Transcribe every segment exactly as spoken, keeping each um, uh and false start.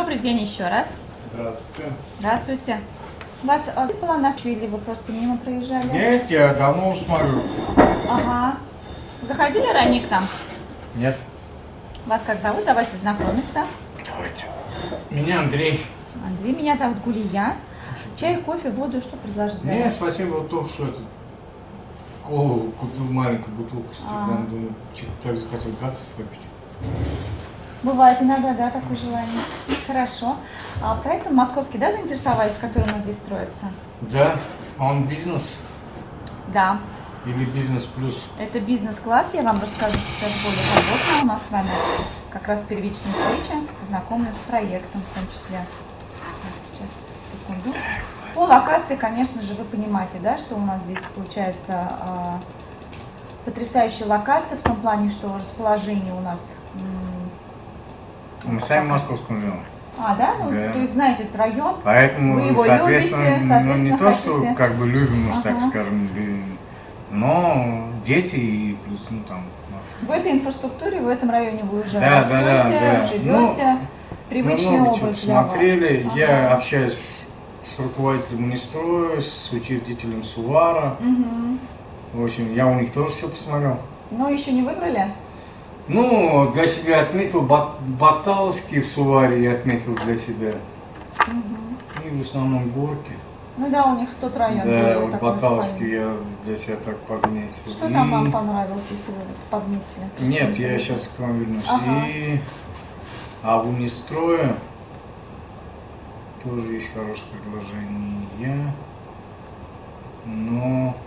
Добрый день еще раз. Здравствуйте. Здравствуйте. Вас а, СПЛАНАС или вы просто мимо проезжали? Нет, я давно уж смотрю. Ага. Заходили ранее к нам? Нет. Вас как зовут? Давайте знакомиться. Давайте. Меня Андрей. Андрей, меня зовут Гулия. Чай, кофе, воду, что предложить? для Нет, вас? спасибо, вот только что это колу купил маленькую бутылку стеклянную, А. думаю, что-то так захотел гадость выпить. Бывает иногда, да, такое желание. Хорошо. А проектом московский, да, заинтересовались, который у нас здесь строится? Да, он бизнес Да. или бизнес плюс? Это бизнес-класс, я вам расскажу сейчас более подробно. У нас с вами как раз первичная встреча, познакомлюсь с проектом в том числе. Вот сейчас, секунду. По локации, конечно же, вы понимаете, да, что у нас здесь получается а, потрясающая локация в том плане, что расположение у нас... Мы сами в Московском живем. А, да? Ну, Да. то есть знаете этот район, Поэтому, вы его соответственно, любите, ну, соответственно, не то, хотите. что как бы любим, уж так Ага. скажем, любим, но дети и плюс, ну там. в этой инфраструктуре, в этом районе вы уже Да, растете, да, да, да. живете, привычный Мы много образ чего для вас. смотрели. Ага. Я общаюсь с руководителем Унистроя, с учредителем Сувара. Мгм. В общем, я у них тоже все посмотрел. Но еще не выбрали? Ну, для себя отметил Бат- Баталовский в Суваре, я отметил для себя. Мгм. И в основном горки. Ну да, у них тот район Да, более вот такой Баталовский спальный. я для себя так подметил. Что И- там вам понравилось, если вы подметили? Нет, я сейчас к вам вернусь. Ага. И... А в Унистрое тоже есть хорошее предложение. Но...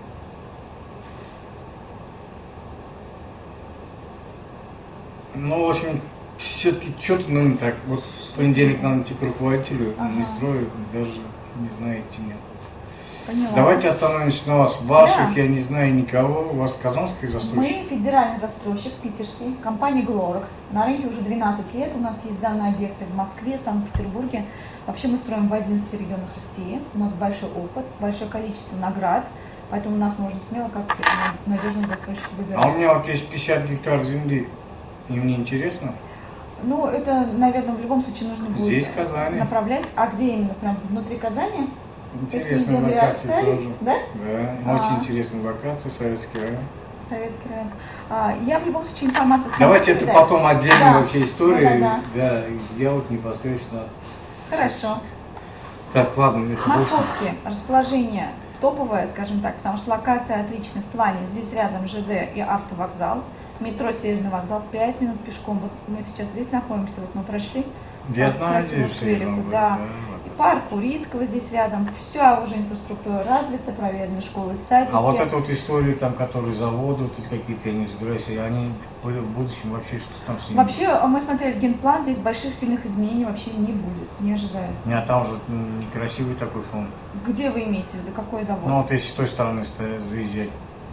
Ну, в общем, все-таки что-то, ну, не так. Вот в понедельник надо идти к руководителю Ага. Унистроя, даже не знаю, идти нет. Поняла. Давайте остановимся на вас. Ваших Да. я не знаю никого. У вас казанский застройщик. Мы федеральный застройщик питерский, компания Glorex. На рынке уже двенадцать лет. У нас есть данные объекты в Москве, Санкт-Петербурге. Вообще мы строим в одиннадцати регионах России. У нас большой опыт, большое количество наград. Поэтому нас можно смело как надежный застройщик выбирать. А у меня вот есть пятьдесят гектар земли. И мне интересно. Ну, это, наверное, в любом случае нужно будет Здесь, в Казани. направлять. А где именно? Прям внутри Казани? Такие Интересные земли локации остались, тоже. да? Да, А. очень интересные локации, советский район. Советский район. А, я в любом случае информацию смогу Давайте это передать. потом отдельная Да. вообще история. Да, Да, я вот непосредственно. Хорошо. Так, ладно, это больше. Московские. Расположение топовое, скажем так, потому что локация отличная в плане. Здесь рядом ЖД и автовокзал. Метро Северный вокзал, пять минут пешком. Вот мы сейчас здесь находимся, вот мы прошли. Я по знаю, красивому здесь скверику, рядом, да. вот. И парк Урицкого здесь рядом. Вся уже инфраструктура развита, проверены школы, садики. А вот эту вот историю, там, которые заводы, вот эти какие-то, я не разбираюсь, и они были в будущем вообще, что там с ними? Вообще, мы смотрели генплан, здесь больших сильных изменений вообще не будет, не ожидается. Нет, там же некрасивый такой фон. Где вы имеете в виду, какой завод? Ну вот если с той стороны стоять, заезжать.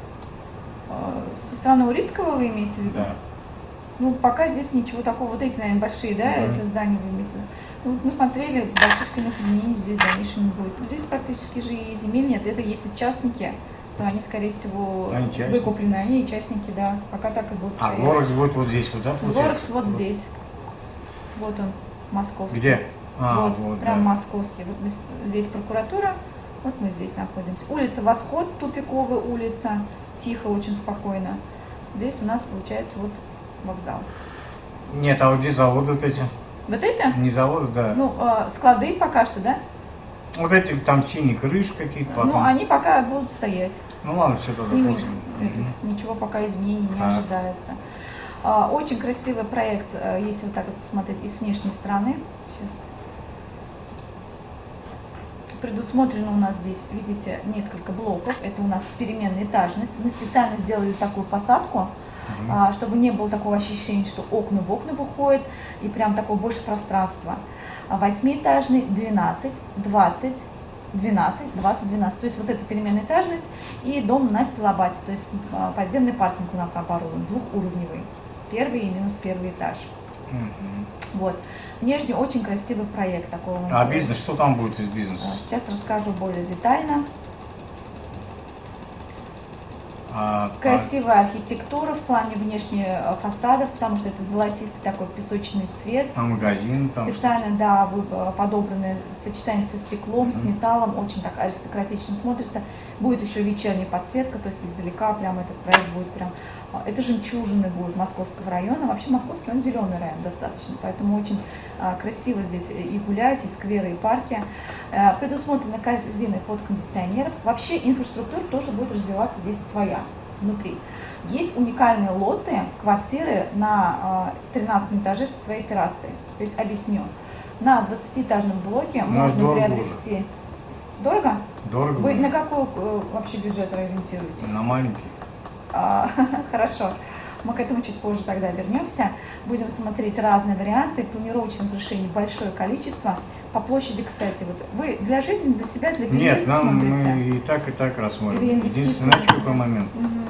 Э, Со стороны Урицкого вы имеете в виду? Да. Ну, пока здесь ничего такого. Вот эти, наверное, большие, да, Мгм. это здания вы имеете в виду. Ну, вот мы смотрели, больших сильных изменений здесь в дальнейшем не будет. Здесь практически же и земель нет. Это если частники, то они, скорее всего, Они частники. выкуплены. Они и частники, да. Пока так и будут А стоять. город будет вот здесь, вот, да? получается? Горекс вот здесь. Вот он, московский. Где? А, вот, вот, прям да. московский. Вот мы, с- здесь прокуратура, вот мы здесь находимся. Улица Восход, тупиковая улица, тихо, очень спокойно. Здесь у нас получается вот вокзал. Нет, а вот где заводы вот эти? Вот эти? Не заводы, да. Ну, э, склады пока что, да? Вот эти там синие крыши какие-то потом. Ну, они пока будут стоять. Ну ладно, все С тогда ними после. этот, Мгм. ничего пока изменений не Так. ожидается. А, очень красивый проект, э, если вот так вот посмотреть и с внешней стороны. Сейчас. Предусмотрено у нас здесь, видите, несколько блоков. Это у нас переменная этажность. Мы специально сделали такую посадку, Мгм. а, чтобы не было такого ощущения, что окна в окна выходят, и прям такое больше пространства. А Восьмиэтажный, двенадцать, двадцать, двенадцать, двадцать, двенадцать. То есть вот эта переменная этажность и дом на стилобате. То есть а, подземный паркинг у нас оборудован, двухуровневый. Первый и минус первый этаж. Мгм. Вот. Внешне очень красивый проект такого. А бизнес, что там будет из бизнеса? Сейчас расскажу более детально. А, Красивая архитектура в плане внешних фасадов, потому что это золотистый такой песочный цвет. А магазин там? Специально, да, вы- подобраны сочетание со стеклом, Мгм. с металлом, очень так аристократично смотрится. Будет еще вечерняя подсветка, то есть издалека прям этот проект будет прям... а, Это жемчужины будут московского района. Вообще московский, он зеленый район достаточно, поэтому очень а, красиво здесь и гулять, и скверы, и парки. А, предусмотрены корзины под кондиционеров. Вообще инфраструктура тоже будет развиваться здесь своя, внутри. Есть уникальные лоты, квартиры на а, тринадцатом этаже со своей террасой. То есть объясню. На двадцатиэтажном блоке Ну, можно дорого приобрести... Дорого? Дорого? Вы будет? на какой э, вообще бюджет ориентируетесь? На маленький. А, Хорошо. Мы к этому чуть позже тогда вернемся. Будем смотреть разные варианты. Планировочных решений большое количество. По площади, кстати, вот вы для жизни, для себя, для Нет, переезда нам смотрите? мы и так, и так рассмотрим. Или инвестиции? Единственное, знаете, какой момент? Мгм.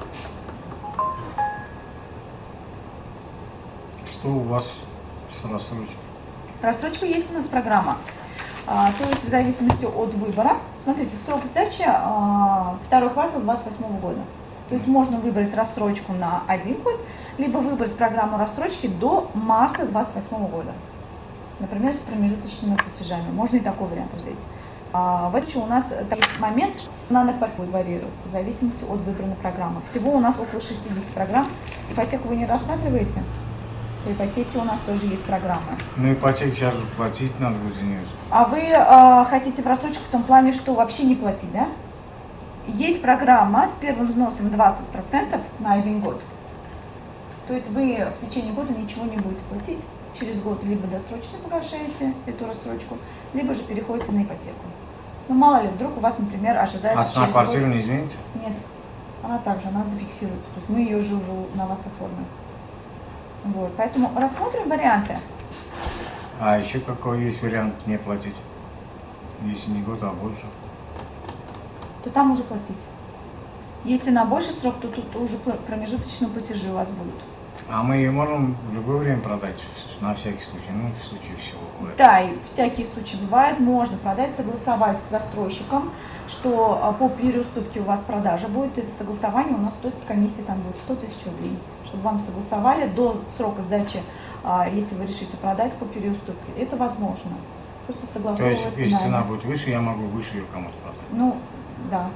Что у вас с рассрочкой? Рассрочка есть у нас программа. А, то есть в зависимости от выбора. Смотрите, срок сдачи а, второй квартал двадцать восьмого года. То есть можно выбрать рассрочку на один год, либо выбрать программу рассрочки до марта двадцать восьмого года. Например, с промежуточными платежами. Можно и такой вариант взять. А, в этом у нас есть момент, что цена на ипотеку будет варьироваться в зависимости от выбранной программы. Всего у нас около шестидесяти программ. Ипотеку вы не рассматриваете? По ипотеке у нас тоже есть программы. Ну, ипотеку сейчас же платить надо будет за нее. А вы э, хотите в рассрочку в том плане, что вообще не платить, да? Есть программа с первым взносом двадцать процентов на один год. То есть вы в течение года ничего не будете платить. Через год либо досрочно погашаете эту рассрочку, либо же переходите на ипотеку. Ну, мало ли, вдруг у вас, например, ожидается А цена через квартиры год... не изменится? Нет, она также, она зафиксируется. То есть мы ее же уже на вас оформим. Вот, поэтому рассмотрим варианты. А еще какой есть вариант не платить? Если не год, а больше. То там уже платить. Если на больший срок, то тут уже промежуточные платежи у вас будут. А мы ее можем в любое время продать, на всякий случай, ну, в случае всего. бывает. Да, и всякие случаи бывают. Можно продать, согласовать с застройщиком, что а, по переуступке у вас продажа будет. Это согласование у нас стоит, комиссия там будет сто тысяч рублей. Чтобы вам согласовали до срока сдачи, а, если вы решите продать по переуступке. Это возможно. Просто То согласовывать есть, если цена будет выше, я могу выше ее кому-то продать. Ну, да.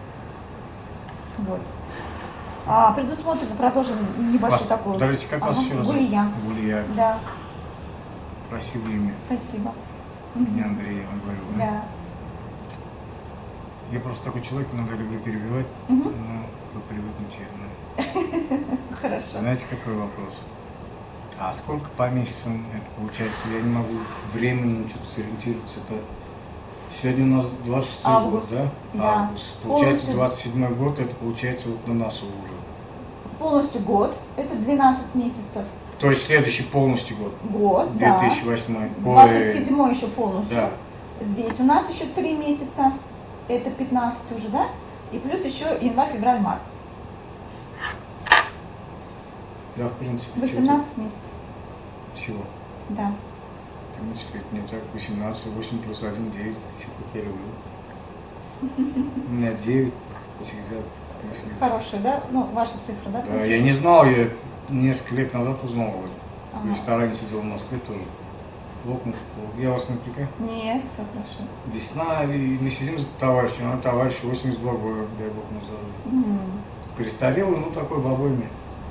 Вот. А, предусмотрено продолжим небольшой Вас- такой. Подождите, как вас Ага, еще раз? Гулия. Гулия. Да, Красивое имя. спасибо. Не Мгм. Андрей, я вам говорю. да? Да. Я просто такой человек, иногда люблю перебивать, Мгм. но вы привыкнете, я знаю. Хорошо. Знаете, какой вопрос? А сколько по месяцам это получается? Я не могу временно что-то сориентироваться. Это сегодня у нас двадцать шестой год, Август. да? Да. Август. Получается, Полностью. двадцать седьмой год, это получается вот на носу уже. Полностью год. Это двенадцать месяцев. То есть следующий полностью год. Год, две да. тысячи восьмой. двадцать седьмой еще полностью. Да. Здесь у нас еще три месяца. Это пятнадцать уже, да? И плюс еще январь, февраль, март. Да, в принципе. восемнадцать месяцев. что-то Всего. Да. В принципе, это не так. восемнадцать, восемь плюс один, девять. Все как я люблю. У меня девять всегда. если- Хорошая, да? Ну, ваша цифра, да? Да, я не знал, я несколько лет назад узнал. Вот. В Ага. ресторане сидел в Москве тоже. Лопнул. Я вас не отвлекаю. Нет, все хорошо. Весна, и мы сидим с товарищем, а товарищ восемьдесят два года, дай бог на здоровье. М. Престарелый, ну такой бабойный.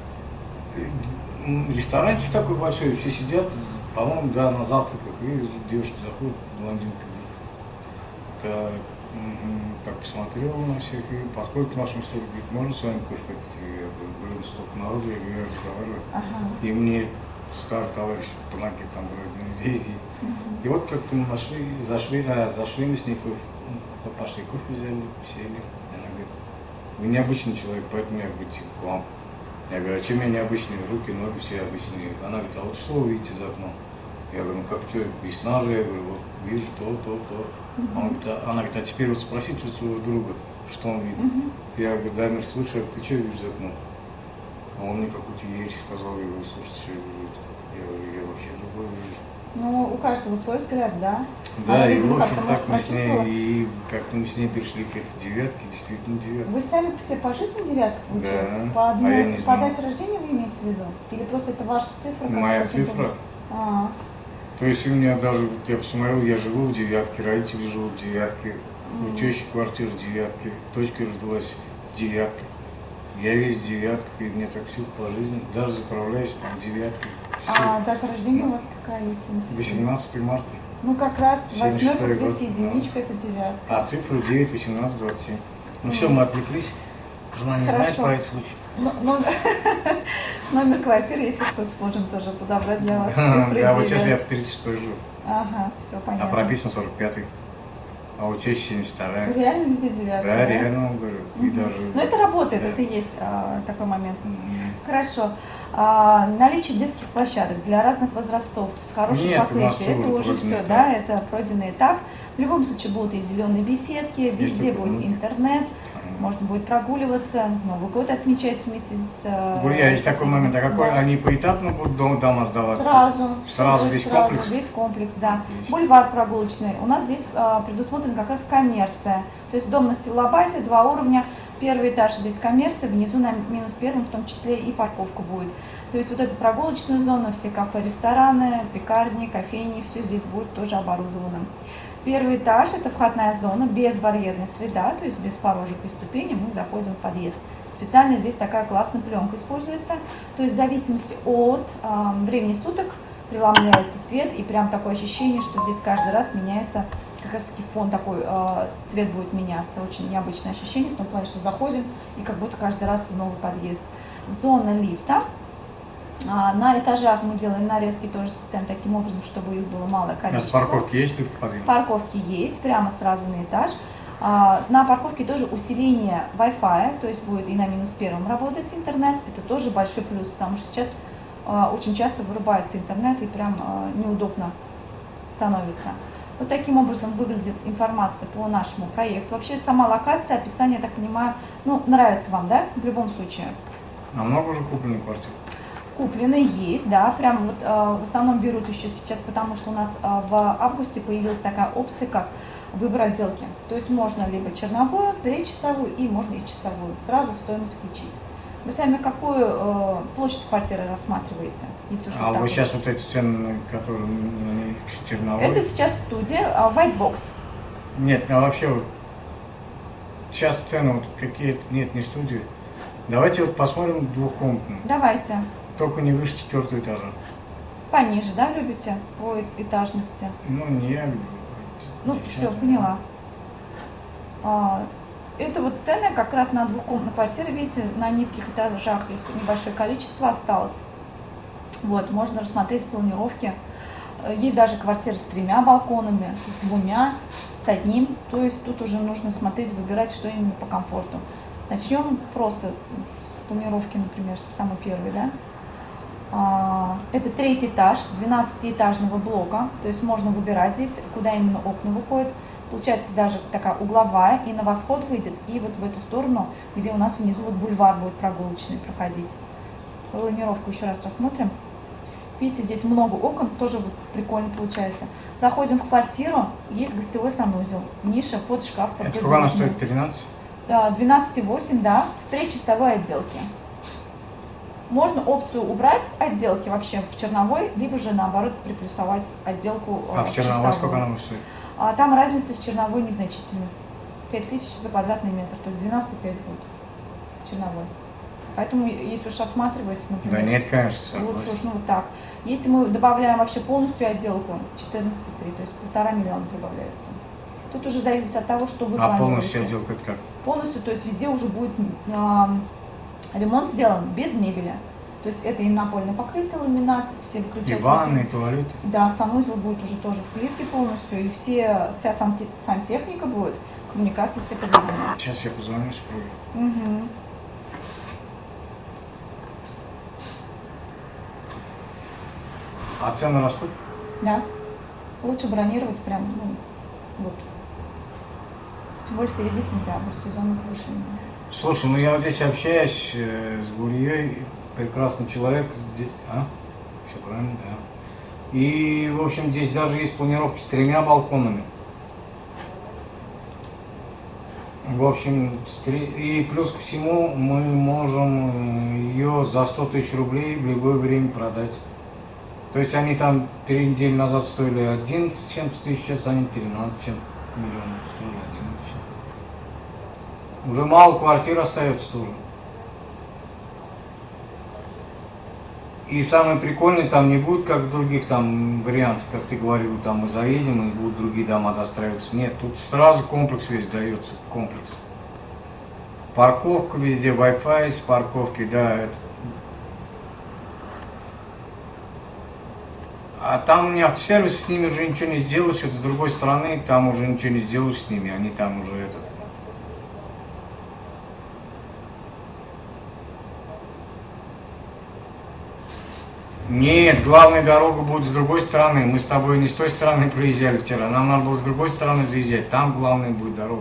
И, ресторанчик такой большой, все сидят, по-моему, да, на завтраках, и девушка заходит, блондинка. Так, м, так посмотрел на всех и подходит к нашему столику, говорит, можно с вами кофе попить? Я говорю, блин, столько народу, я говорю, я разговариваю. Ага. И мне старый товарищ по ноге там вроде здесь. Мгм. И вот как-то мы нашли, зашли, а, зашли мы с ней кофе, ну, пошли кофе взяли, сели. И она говорит, вы необычный человек, поэтому я говорю, типа, к вам. Я говорю, а чем я необычный? Руки, ноги все обычные. Она говорит, а вот что вы видите за окном? Я говорю, ну как что, весна же, я говорю, вот вижу то, то, то. Мгм. Он говорит, а, она говорит, а теперь вот спросите у своего друга, что он видит. Мгм. Я говорю, Дамир, слушай, а ты что видишь за окном? А он мне какую-то ересь сказал, я говорю, слушай, что я вижу? Я говорю, я вообще другое вижу. Ну, у каждого свой взгляд, да? Да, Она, и видимо, в общем как-то, так может, мы с почувствовала. ней, и как-то мы с ней пришли к этой девятке, действительно девятка. Вы сами все по жизни девятка, получается? Да, По, а одной, я не по знал. дате рождения вы имеете в виду? Или просто это ваша цифра? Моя какая-то? цифра. А, То есть у меня даже, вот я посмотрел, я живу в девятке, родители живут в девятке, у тещи квартира в девятке, дочка родилась в девятках. Я весь в девятках, и мне так все по жизни, даже заправляюсь там девяткой. а дата рождения у вас какая есть? восемнадцатого марта. Ну, как раз семьдесят восьмерка шестой плюс год. единичка, это девятка. А цифры девять, восемнадцать, двадцать семь. Ну все, мы отвлеклись. Жена не знает Хорошо. про этот случай. Ну, номер, номер квартиры, если что, сможем тоже подобрать для вас. Цифры Да, вот сейчас я девять. в тридцать шестой живу, Ага, все а понятно. прописан сорок пятый. А вот чаще семьдесят вторая. Реально везде девятка? Да, реально, вам говорю. И Мгм. даже... Ну, это работает, Да. это и есть а, такой момент. Мгм. Хорошо. А, наличие детских площадок для разных возрастов с хорошим Нет, у нас покрытием, это всё уже пройденный все, этап. да, это пройденный этап. В любом случае будут и зеленые беседки, везде такое, будет ну. интернет, Ага. можно будет прогуливаться, Новый год отмечать вместе с... э, Гулья, есть такой соседями. момент, а какой Да. они поэтапно будут дом- дома сдаваться? Сразу. Сразу Всё весь будет сразу, комплекс? Весь комплекс, да. Отлично. Бульвар прогулочный. У нас здесь а, предусмотрена как раз коммерция. То есть дом на Стилобате, два уровня. Первый этаж здесь коммерция, внизу на минус первом в том числе и парковка будет. То есть вот эта прогулочная зона, все кафе, рестораны, пекарни, кофейни, все здесь будет тоже оборудовано. Первый этаж – это входная зона, безбарьерная среда, то есть без порожек и ступеней мы заходим в подъезд. Специально здесь такая классная пленка используется, то есть в зависимости от э, времени суток преломляется цвет, и прям такое ощущение, что здесь каждый раз меняется, как раз таки фон такой, э, цвет будет меняться. Очень необычное ощущение, в том плане, что заходим и как будто каждый раз в новый подъезд. Зона лифта. А, на этажах мы делаем нарезки тоже специально таким образом, чтобы их было малое У нас количество. парковки есть ли в подъезде? Парковки есть, прямо сразу на этаж. А, на парковке тоже усиление Wi-Fi, то есть будет и на минус первом работать интернет. Это тоже большой плюс, потому что сейчас а, очень часто вырубается интернет и прям а, неудобно становится. Вот таким образом выглядит информация по нашему проекту. Вообще сама локация, описание, я так понимаю, ну, нравится вам, да, в любом случае? А много уже купленных квартир? Купленные есть, да, прям вот э, в основном берут еще сейчас, потому что у нас э, в августе появилась такая опция, как выбор отделки. То есть можно либо черновую, предчистовую и можно и чистовую, сразу в стоимость включить. Вы сами какую э, площадь квартиры рассматриваете? Если уж А вот так вы вот? сейчас вот эти цены, которые на них черновой? Это сейчас студия э, White Box. Нет, а вообще вот сейчас цены вот какие-то, нет, не студии. Давайте вот посмотрим двухкомнатную. Давайте. Только не выше четвертого этажа. Пониже, да, любите по этажности? Ну, не я люблю. Ну, все, Девчата. поняла. А, Это вот цены как раз на двухкомнатные квартиры, видите, на низких этажах их небольшое количество осталось. Вот, можно рассмотреть планировки. Есть даже квартиры с тремя балконами, с двумя, с одним. То есть тут уже нужно смотреть, выбирать, что именно по комфорту. Начнем просто с планировки, например, с самой первой, да. А, Это третий этаж двенадцатиэтажного блока, то есть можно выбирать здесь, куда именно окна выходят. Получается даже такая угловая, и на восход выйдет, и вот в эту сторону, где у нас внизу вот бульвар будет прогулочный проходить. Планировку еще раз рассмотрим. Видите, здесь много окон, тоже вот прикольно получается. Заходим в квартиру, есть гостевой санузел, ниша под шкаф, под Это сколько она гардеробную. стоит? тринадцать? двенадцать и восемь, да, в предчистовой отделке. Можно опцию убрать отделки вообще в черновой, либо же наоборот приплюсовать отделку А э, в черновой чистовую. сколько она будет стоить? А там разница с черновой незначительная. пять тысяч за квадратный метр, то есть двенадцать и пять будет в черновой. Поэтому, если уж рассматривать, например, Да нет, конечно, лучше согласен. уж ну вот так. Если мы добавляем вообще полностью отделку, четырнадцать и три, то есть полтора миллиона прибавляется. Тут уже зависит от того, что вы А планируете. полностью отделка это как? Полностью, то есть везде уже будет а, ремонт сделан без мебели. То есть это и напольное покрытие, ламинат, все И выключатели. ванны, и туалет. Да, санузел будет уже тоже в плитке полностью, и все, вся санте- сантехника будет, коммуникации все подведены. Сейчас я позвоню супруге. Угу. А цены растут? Да. Лучше бронировать прям, ну, вот. Тем более впереди сентябрь, сезон повышения. Слушай, ну я вот здесь общаюсь э, с Гульей, прекрасный человек здесь. А? Все правильно, да. И, в общем, здесь даже есть планировки с тремя балконами. В общем, и плюс ко всему мы можем ее за сто тысяч рублей в любое время продать. То есть они там три недели назад стоили одиннадцать с чем-то тысяч, сейчас они тринадцать миллионов стоили, одиннадцать. Уже мало квартир остается тоже. И самое прикольное, там не будет, как в других там вариантах, как ты говорил, там мы заедем и будут другие дома застраиваться. Нет, тут сразу комплекс весь дается, комплекс. Парковка везде, Wi-Fi с парковки, да. Это. А там у меня автосервис, с ними уже ничего не сделаешь, это с другой стороны, там уже ничего не сделаешь с ними, они там уже это. Нет, главная дорога будет с другой стороны. Мы с тобой не с той стороны проезжали вчера. Нам надо было с другой стороны заезжать. Там главная будет дорога.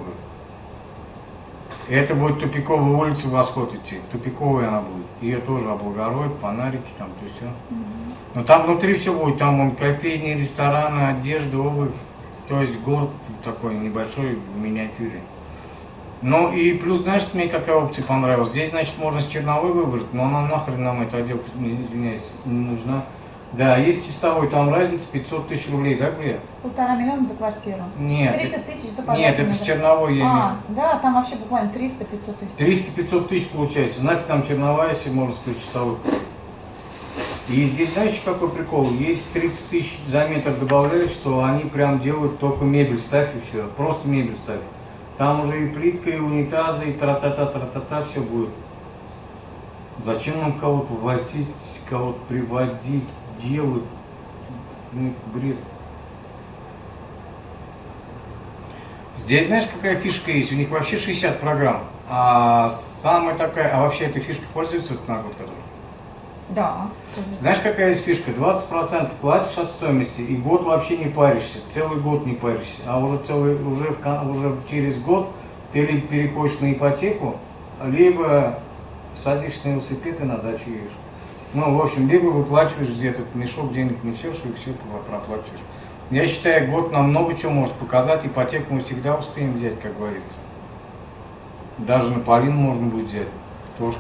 И это будет тупиковая улица, восход идти. Тупиковая она будет. Ее тоже облагородят, фонарики там, то все. Но там внутри все будет. Там вон кофейни, рестораны, одежда, обувь. То есть город такой небольшой в миниатюре. Ну и плюс, знаешь, мне какая опция понравилась? Здесь, значит, можно с черновой выбрать, но она нахрен нам эта отделка, извиняюсь, не нужна. Да, есть чистовой, там разница пятьсот тысяч рублей, да, Глеб? Полтора миллиона за квартиру. Нет. тридцать тысяч за квартиру. Нет, это с черновой я имею. А, да, там вообще буквально триста-пятьсот тысяч. триста-пятьсот тысяч получается. Знаете, там черновая, если можно сказать, чистовой. И здесь, знаешь, какой прикол? Есть тридцать тысяч за метр добавляют, что они прям делают только мебель ставь и все. Просто мебель ставь. Там уже и плитка, и унитазы, и тра-та-та-тра-та-та, все будет. Зачем нам кого-то возить, кого-то приводить, делать? Ну, бред. Здесь, знаешь, какая фишка есть? У них вообще шестьдесят программ. А самая такая, а вообще этой фишкой пользуется вот на год, который? Да. Знаешь, какая есть фишка? двадцать процентов платишь от стоимости, и год вообще не паришься, целый год не паришься. А уже, целый, уже, в, уже через год ты либо переходишь на ипотеку, либо садишься на велосипед и на дачу едешь. Ну, в общем, либо выплачиваешь где-то мешок денег несешь и все проплачиваешь. Я считаю, год нам много чего может показать, ипотеку мы всегда успеем взять, как говорится. Даже на Полину можно будет взять, тоже.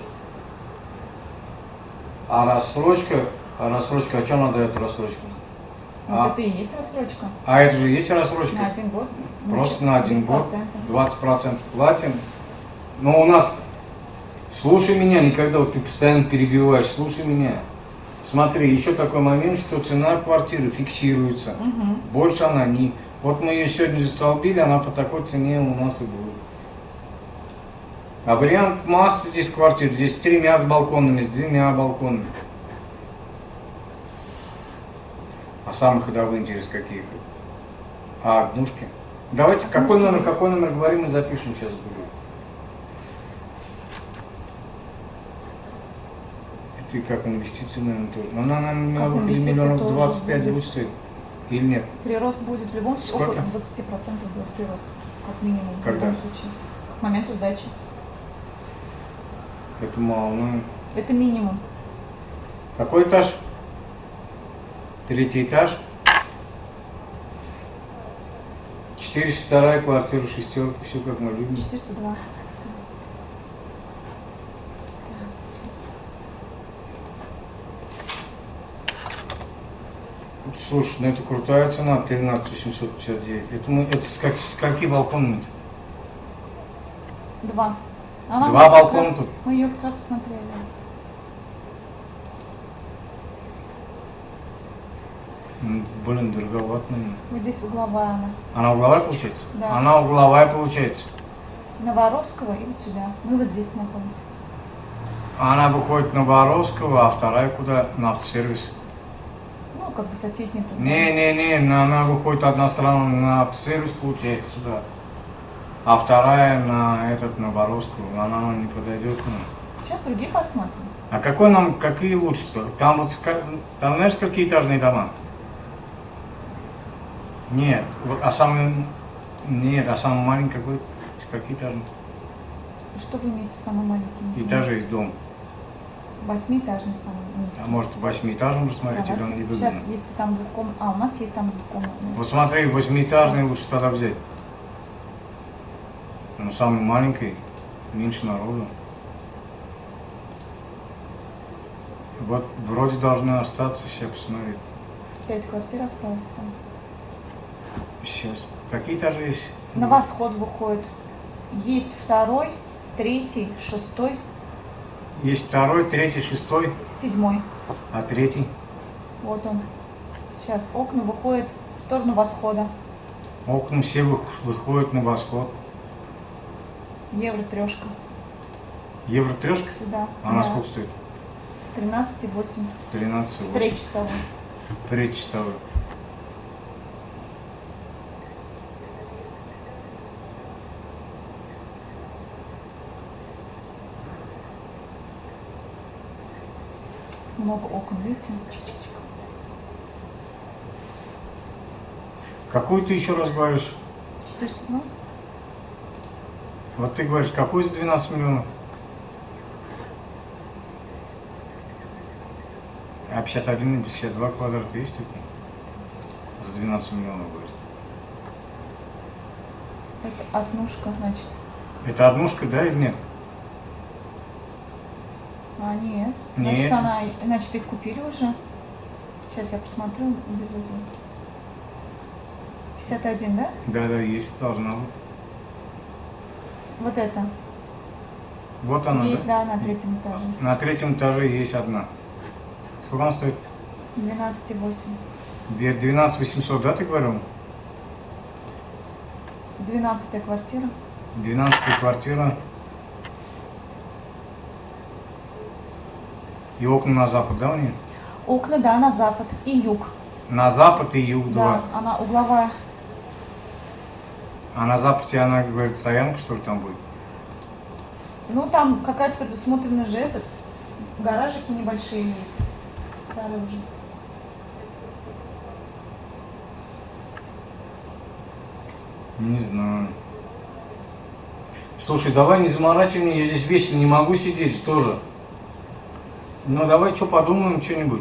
А рассрочка, а рассрочка, а что надо эту рассрочку? Вот а, это и есть рассрочка. А это же есть рассрочка? На один год. Просто на один год. процентов. двадцать процентов платим. Но у нас, слушай меня, никогда, вот ты постоянно перебиваешь, слушай меня. Смотри, еще такой момент, что цена квартиры фиксируется. Угу. Больше она не... Вот мы ее сегодня застолбили, она по такой цене у нас и будет. А вариант массы здесь квартир, здесь с тремя с балконами, с двумя балконами. А самый ходовой интерес какие? А однушки? Давайте, однушки какой номер, есть. Какой номер говорим, мы запишем сейчас. Это как инвестиции, наверное, тоже. Но она, наверное, миллионов двадцать пять будет стоить. Или нет? Прирост будет в любом случае, сколько? Около двадцати процентов будет прирост, как минимум. Когда? В любом случае. К моменту сдачи. Это мало, ну... Это минимум. Какой этаж? Третий этаж. четыреста вторая квартира, шестерка, все как мы любим. четыреста два. Слушай, ну это крутая цена, тринадцать тысяч восемьсот пятьдесят девять. Это, мы, это с, как, с какими балконами-то? Два. Она Два балкона тут? Мы ее как раз смотрели. Блин, дороговато, наверное. Вот здесь угловая она. Она угловая получается? Да. Она угловая получается. На Воровского и вот сюда. Мы вот здесь находимся. Она выходит на Воровского, а вторая куда? На автосервис. Ну, как бы соседний тут. Не-не-не, она выходит одна сторона на автосервис, получается, сюда. А вторая на этот, на Воровского. Она нам не подойдет к нам. Сейчас другие посмотрим. А какой нам, какие лучше? Там вот, там знаешь, какие этажные дома? Нет, а самый, нет, а самый маленький какой? Какие этажи? Что вы имеете в самом маленьком? Этажей дом. Восьмиэтажный самый низкий. А может в восьмиэтажном рассмотреть, или он не выгодно? Сейчас, если там двухкомнатный... А, у нас есть там двухкомнатный. Вот смотри, восьмиэтажный Сейчас. лучше тогда взять. Ну, самый маленький, меньше народу. Вот вроде должны остаться, сейчас посмотри. Пять квартир осталось там. Сейчас. Какие этажи есть? На восход выходит. Есть второй, третий, шестой. Есть второй, третий, шестой, Седьмой. а третий? Вот он. Сейчас окна выходят в сторону восхода. Окна все вы- выходят на восход. Евро трешка. Евро трешка? Сюда. А она сколько стоит? тринадцать и восемь. тринадцать восемь. Тречасовой. Тречасовой. Много окон, видите? Чик-чик-чик. Какую ты еще раз говоришь? четыреста два? Вот ты говоришь, какой из двенадцати миллионов? А пятьдесят один и пятьдесят два квадрата есть такие? За двенадцать миллионов, говорит. Это однушка, значит. Это однушка, да, или нет? А, нет. Нет. Значит, она, значит, их купили уже. Сейчас я посмотрю. Без этого. пятьдесят один, да? Да, да, есть, должна быть. Вот это. Вот она, Есть, да? да, на третьем этаже. На третьем этаже есть одна. Сколько она стоит? двенадцать и восемь. двенадцать восемьсот, да, ты говорил? Двенадцатая квартира. двенадцатая квартира. И окна на запад, да, у нее? Окна, да, на запад и юг. На запад и юг два. Да, она угловая. А на западе она, говорит, стоянка, что ли, там будет? Ну, там какая-то предусмотрена же этот. Гаражики небольшие есть. Старые уже. Не знаю. Слушай, давай не заморачивай меня, я здесь вечно не могу сидеть тоже. Ну, давай что подумаем, что-нибудь.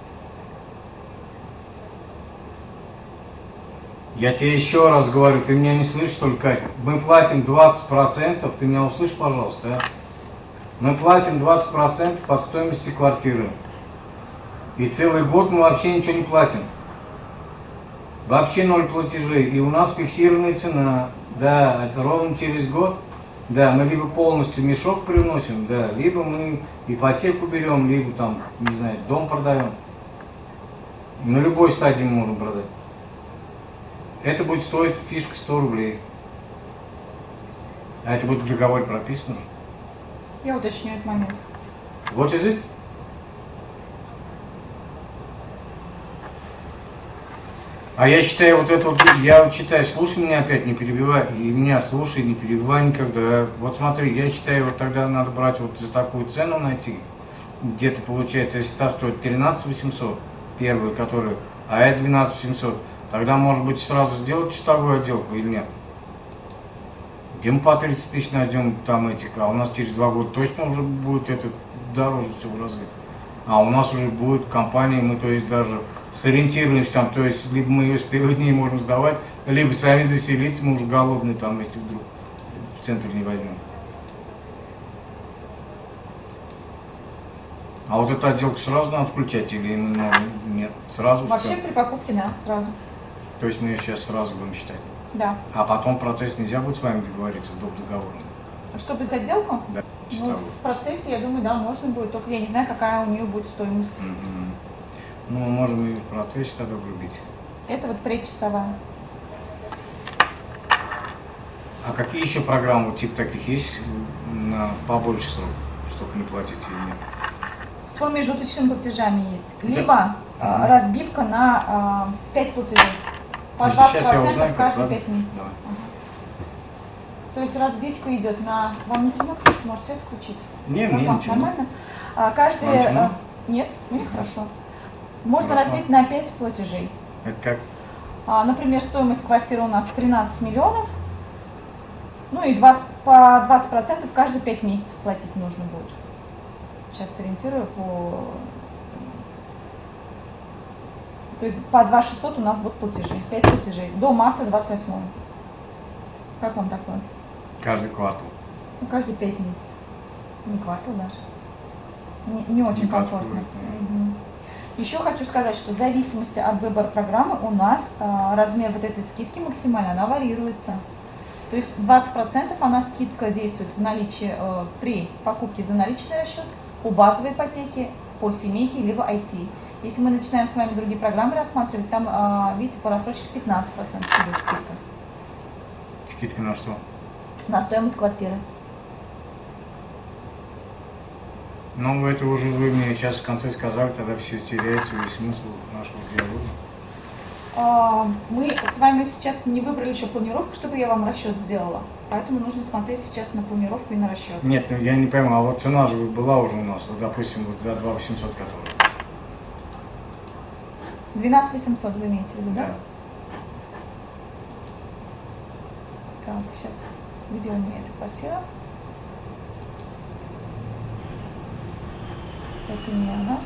Я тебе еще раз говорю, ты меня не слышишь, что ли, Кать? Мы платим двадцать процентов, ты меня услышь, пожалуйста, а? Мы платим двадцать процентов от стоимости квартиры. И целый год мы вообще ничего не платим. Вообще ноль платежей. И у нас фиксированная цена. Да, это ровно через год. Да, мы либо полностью мешок приносим, да, либо мы ипотеку берем, либо там, не знаю, дом продаем. На любой стадии мы можем продать. Это будет стоить фишка сто рублей. А это будет в договоре прописано. Я уточню этот момент. What is it? А я считаю, вот это вот, я считаю, слушай меня опять, не перебивай, и меня слушай, не перебивай никогда. Вот смотри, я считаю, вот тогда надо брать вот за такую цену найти, где-то получается, если та стоит тринадцать восемьсот, первый, который, а это двенадцать семьсот, тогда может быть сразу сделать чистовую отделку или нет? Где мы по тридцать тысяч найдем там этих, а у нас через два года точно уже будет это дороже все в разы. А у нас уже будет компания, мы то есть даже сориентируемся там, то есть либо мы ее с первых дней можем сдавать, либо сами заселиться, мы уже голодные там, если вдруг в центре не возьмем. А вот эту отделку сразу надо включать или мы можем, нет, сразу? Вообще всё? при покупке, да, сразу. То есть мы ее сейчас сразу будем считать. Да. А потом процесс нельзя будет с вами договориться, доп. Договора? Чтобы за сделку? Да, Ну, чистовую. в процессе, я думаю, да, можно будет. Только я не знаю, какая у нее будет стоимость. Мгм. Ну, мы можем и в процессе тогда врубить. Это вот предчистовая. А какие еще программы типа таких есть на побольше срок, чтобы не платить или нет? С промежуточными платежами есть. Да. Либо э, Ага. разбивка на э, пять платежей. По А двадцать сейчас я процентов узнаю, как, каждые ладно? пять месяцев. Давай. Ага. То есть разбивка идет на... Вам не темно, кстати, может свет включить? Не, Вот мне не вам темно. нормально? А, каждый... Вам темно? э, Нет, мне хорошо. Можно Хорошо. разбить на пять платежей. Это как? А, например, стоимость квартиры у нас тринадцать миллионов. Ну и двадцать, по двадцать процентов каждые пять месяцев платить нужно будет. сейчас ориентирую по... То есть по два тысячи шестьсот у нас будут платежи, пять платежей до марта двадцать восьмого. Как вам такое? Каждый квартал. Ну, каждые пять месяцев. Не квартал даже. Не, не очень Не комфортно. Угу. Еще хочу сказать, что в зависимости от выбора программы у нас а, размер вот этой скидки максимально, она варьируется. То есть двадцать процентов она скидка действует в наличии э, при покупке за наличный расчет, по базовой ипотеке, по семейке, либо ай ти. Если мы начинаем с вами другие программы рассматривать, там, э, видите, по рассрочке пятнадцать процентов идет скидка. Скидка на что? На стоимость квартиры. Ну, это уже вы мне сейчас в конце сказали, тогда все теряется весь смысл нашего диалога. Мы с вами сейчас не выбрали еще планировку, чтобы я вам расчет сделала. Поэтому нужно смотреть сейчас на планировку и на расчет. Нет, ну я не пойму, а вот цена же была уже у нас, вот, допустим, вот за два тысячи восемьсот который. двенадцать тысяч восемьсот вы имеете в виду, да? Да. Так, сейчас, где у меня эта квартира? Это не она.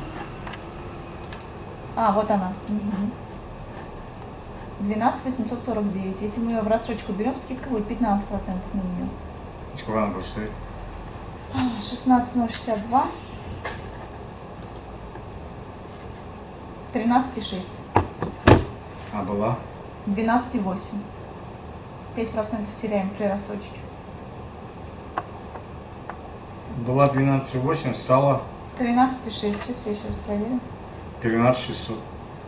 А, вот она. Угу. двенадцать тысяч восемьсот сорок девять. Если мы ее в рассрочку берем, скидка будет пятнадцать процентов на нее. Сколько она будет стоить? шестнадцать тысяч шестьдесят два. тринадцать и шесть. А была? двенадцать и восемь. пять процентов теряем при рассрочке. Была двенадцать и восемь, стала тринадцать и шесть. Сейчас я еще раз проверю. тринадцать тысяч шестьсот.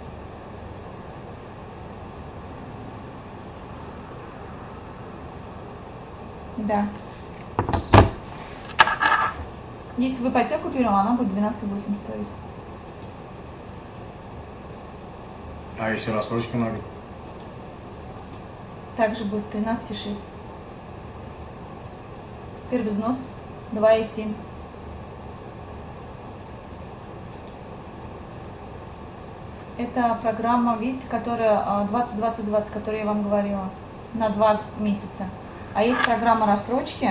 Да. Если в ипотеку берем, она будет двенадцать и восемь стоить. А если рассрочку надо? Также будет тринадцать и шесть. Первый взнос два и семь. Это программа, видите, которая двадцать двадцать двадцать, о которой я вам говорила, на два месяца. А есть программа рассрочки,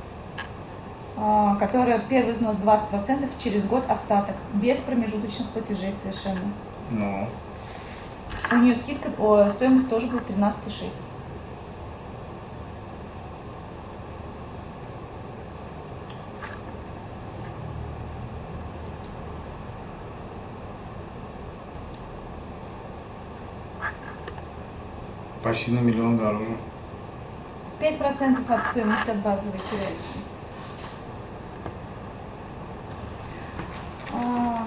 которая первый взнос двадцать процентов, через год остаток, без промежуточных платежей совершенно. Ну. У нее скидка, о, стоимость тоже будет тринадцать и шесть. Почти на миллион дороже. пять процентов от стоимости от базовой теряется. А...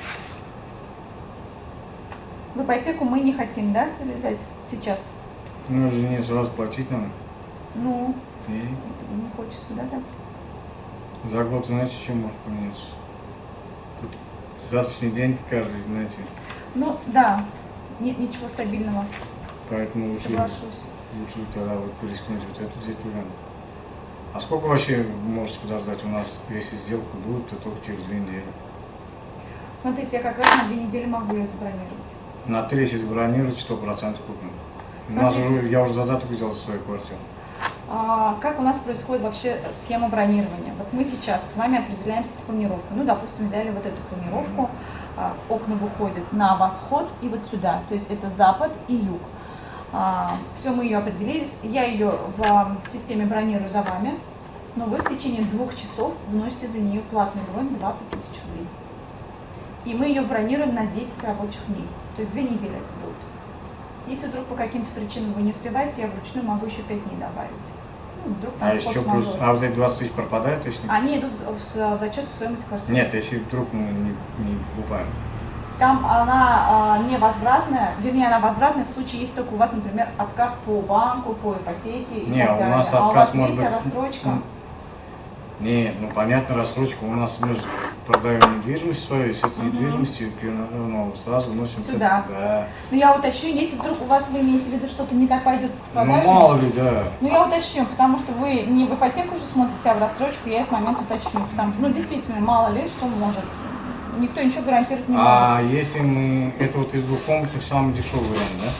В ипотеку мы не хотим, да, залезать сейчас? Ну, жене сразу платить надо. Ну, И не хочется, да, так? за год, знаете, чем может поменяться? Тут завтрашний день каждый, знаете. Ну, да, нет ничего стабильного. Поэтому лучше, Соглашусь. лучше тогда вот рискнуть вот эту взять вариант. А сколько вообще вы можете подождать у нас, если сделка будет, то только через две недели? Смотрите, я как раз на две недели могу ее забронировать. На три, если забронировать, сто процентов купим. У нас уже, я уже задаток взял за свою квартиру. А, как у нас происходит вообще схема бронирования? Вот мы сейчас с вами определяемся с планировкой. Ну, допустим, взяли вот эту планировку, а, окна выходят на восход и вот сюда, то есть это запад и юг. А, все, мы ее определились, я ее в системе бронирую за вами, но вы в течение двух часов вносите за нее платную бронь двадцать тысяч рублей. И мы ее бронируем на десять рабочих дней, то есть две недели это будет. Если вдруг по каким-то причинам вы не успеваете, я вручную могу еще пять дней добавить. Ну, вдруг там А еще плюс, а вот эти двадцать тысяч пропадают, если... Они идут в зачет в стоимость квартиры. Нет, если вдруг мы не, не покупаем. Там она э, невозвратная, вернее, она возвратная в случае, если только у вас, например, отказ по банку, по ипотеке и Не, так у далее. нас а отказ у вас, может видите, быть... рассрочка. Нет, ну понятно, рассрочка. У нас мы же продаем недвижимость свою, и с этой Мгм. недвижимостью ну, сразу вносим... Сюда. Да. Но я уточню, если вдруг у вас, вы имеете в виду, что-то не так пойдет с Ну продажей. мало ли, да. Ну я уточню, потому что вы не в ипотеку уже смотрите, а в рассрочку, я этот момент уточню. Потому что, ну действительно, мало ли что может. Никто ничего гарантировать не А может. если мы... Это вот из двухкомнатных самый дешевый вариант, да?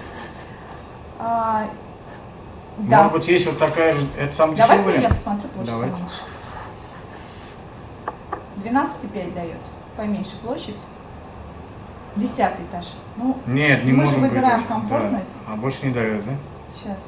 А, да. Может быть, есть вот такая же... Это самый дешевый Давайте я вариант? посмотрю площадь Давайте. поменьше. двенадцать и пять дает. Поменьше площадь. Десятый этаж. Ну, Нет, не мы же можем выбираем быть. комфортность. Да. А больше не дает, да? Сейчас.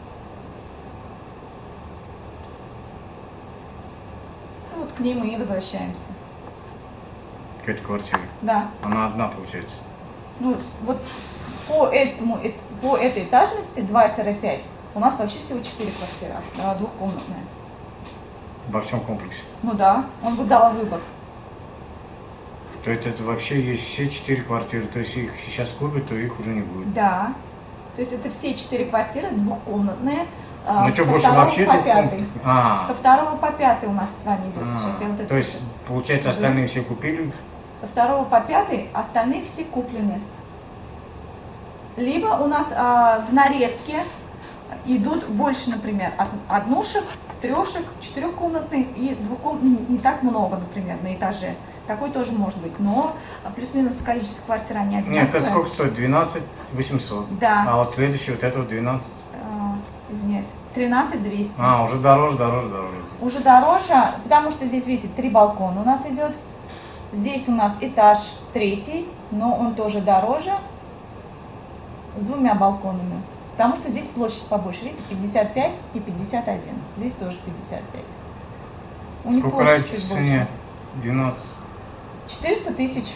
Ну, вот к ней мы и возвращаемся. К этой квартире. Да. Она одна получается. Ну, вот по, этому, по этой этажности два-пять у нас вообще всего четыре квартиры, двухкомнатные. Во всем комплексе. Ну да, он бы дал выбор. То есть это вообще есть все четыре квартиры, то есть их сейчас купят, то их уже не будет. Да. То есть это все четыре квартиры двухкомнатные. Ну со что, больше второго вообще по двух пятый. комнат? А. Со второго по пятый у нас с вами идет. А. Сейчас я вот это. То есть, получается, остальные все купили? Со второго по пятый остальные все куплены. Либо у нас а, в нарезке идут больше, например, од, однушек, трешек, четырехкомнатных и двухкомнатных, не так много, например, на этаже. Такой тоже может быть, но плюс-минус количество квартир они одинаковые. Нет, это сколько стоит? двенадцать восемьсот. Да. А вот следующий, вот это вот двенадцать. А, извиняюсь, тринадцать двести. А, уже дороже, дороже, дороже. Уже дороже, потому что здесь, видите, три балкона у нас идет. Здесь у нас этаж третий, но он тоже дороже, с двумя балконами. Потому что здесь площадь побольше, видите, пятьдесят пять и пятьдесят один. Здесь тоже пятьдесят пять. У них Сколько площадь разница чуть в цене? больше. двенадцать. четыреста тысяч.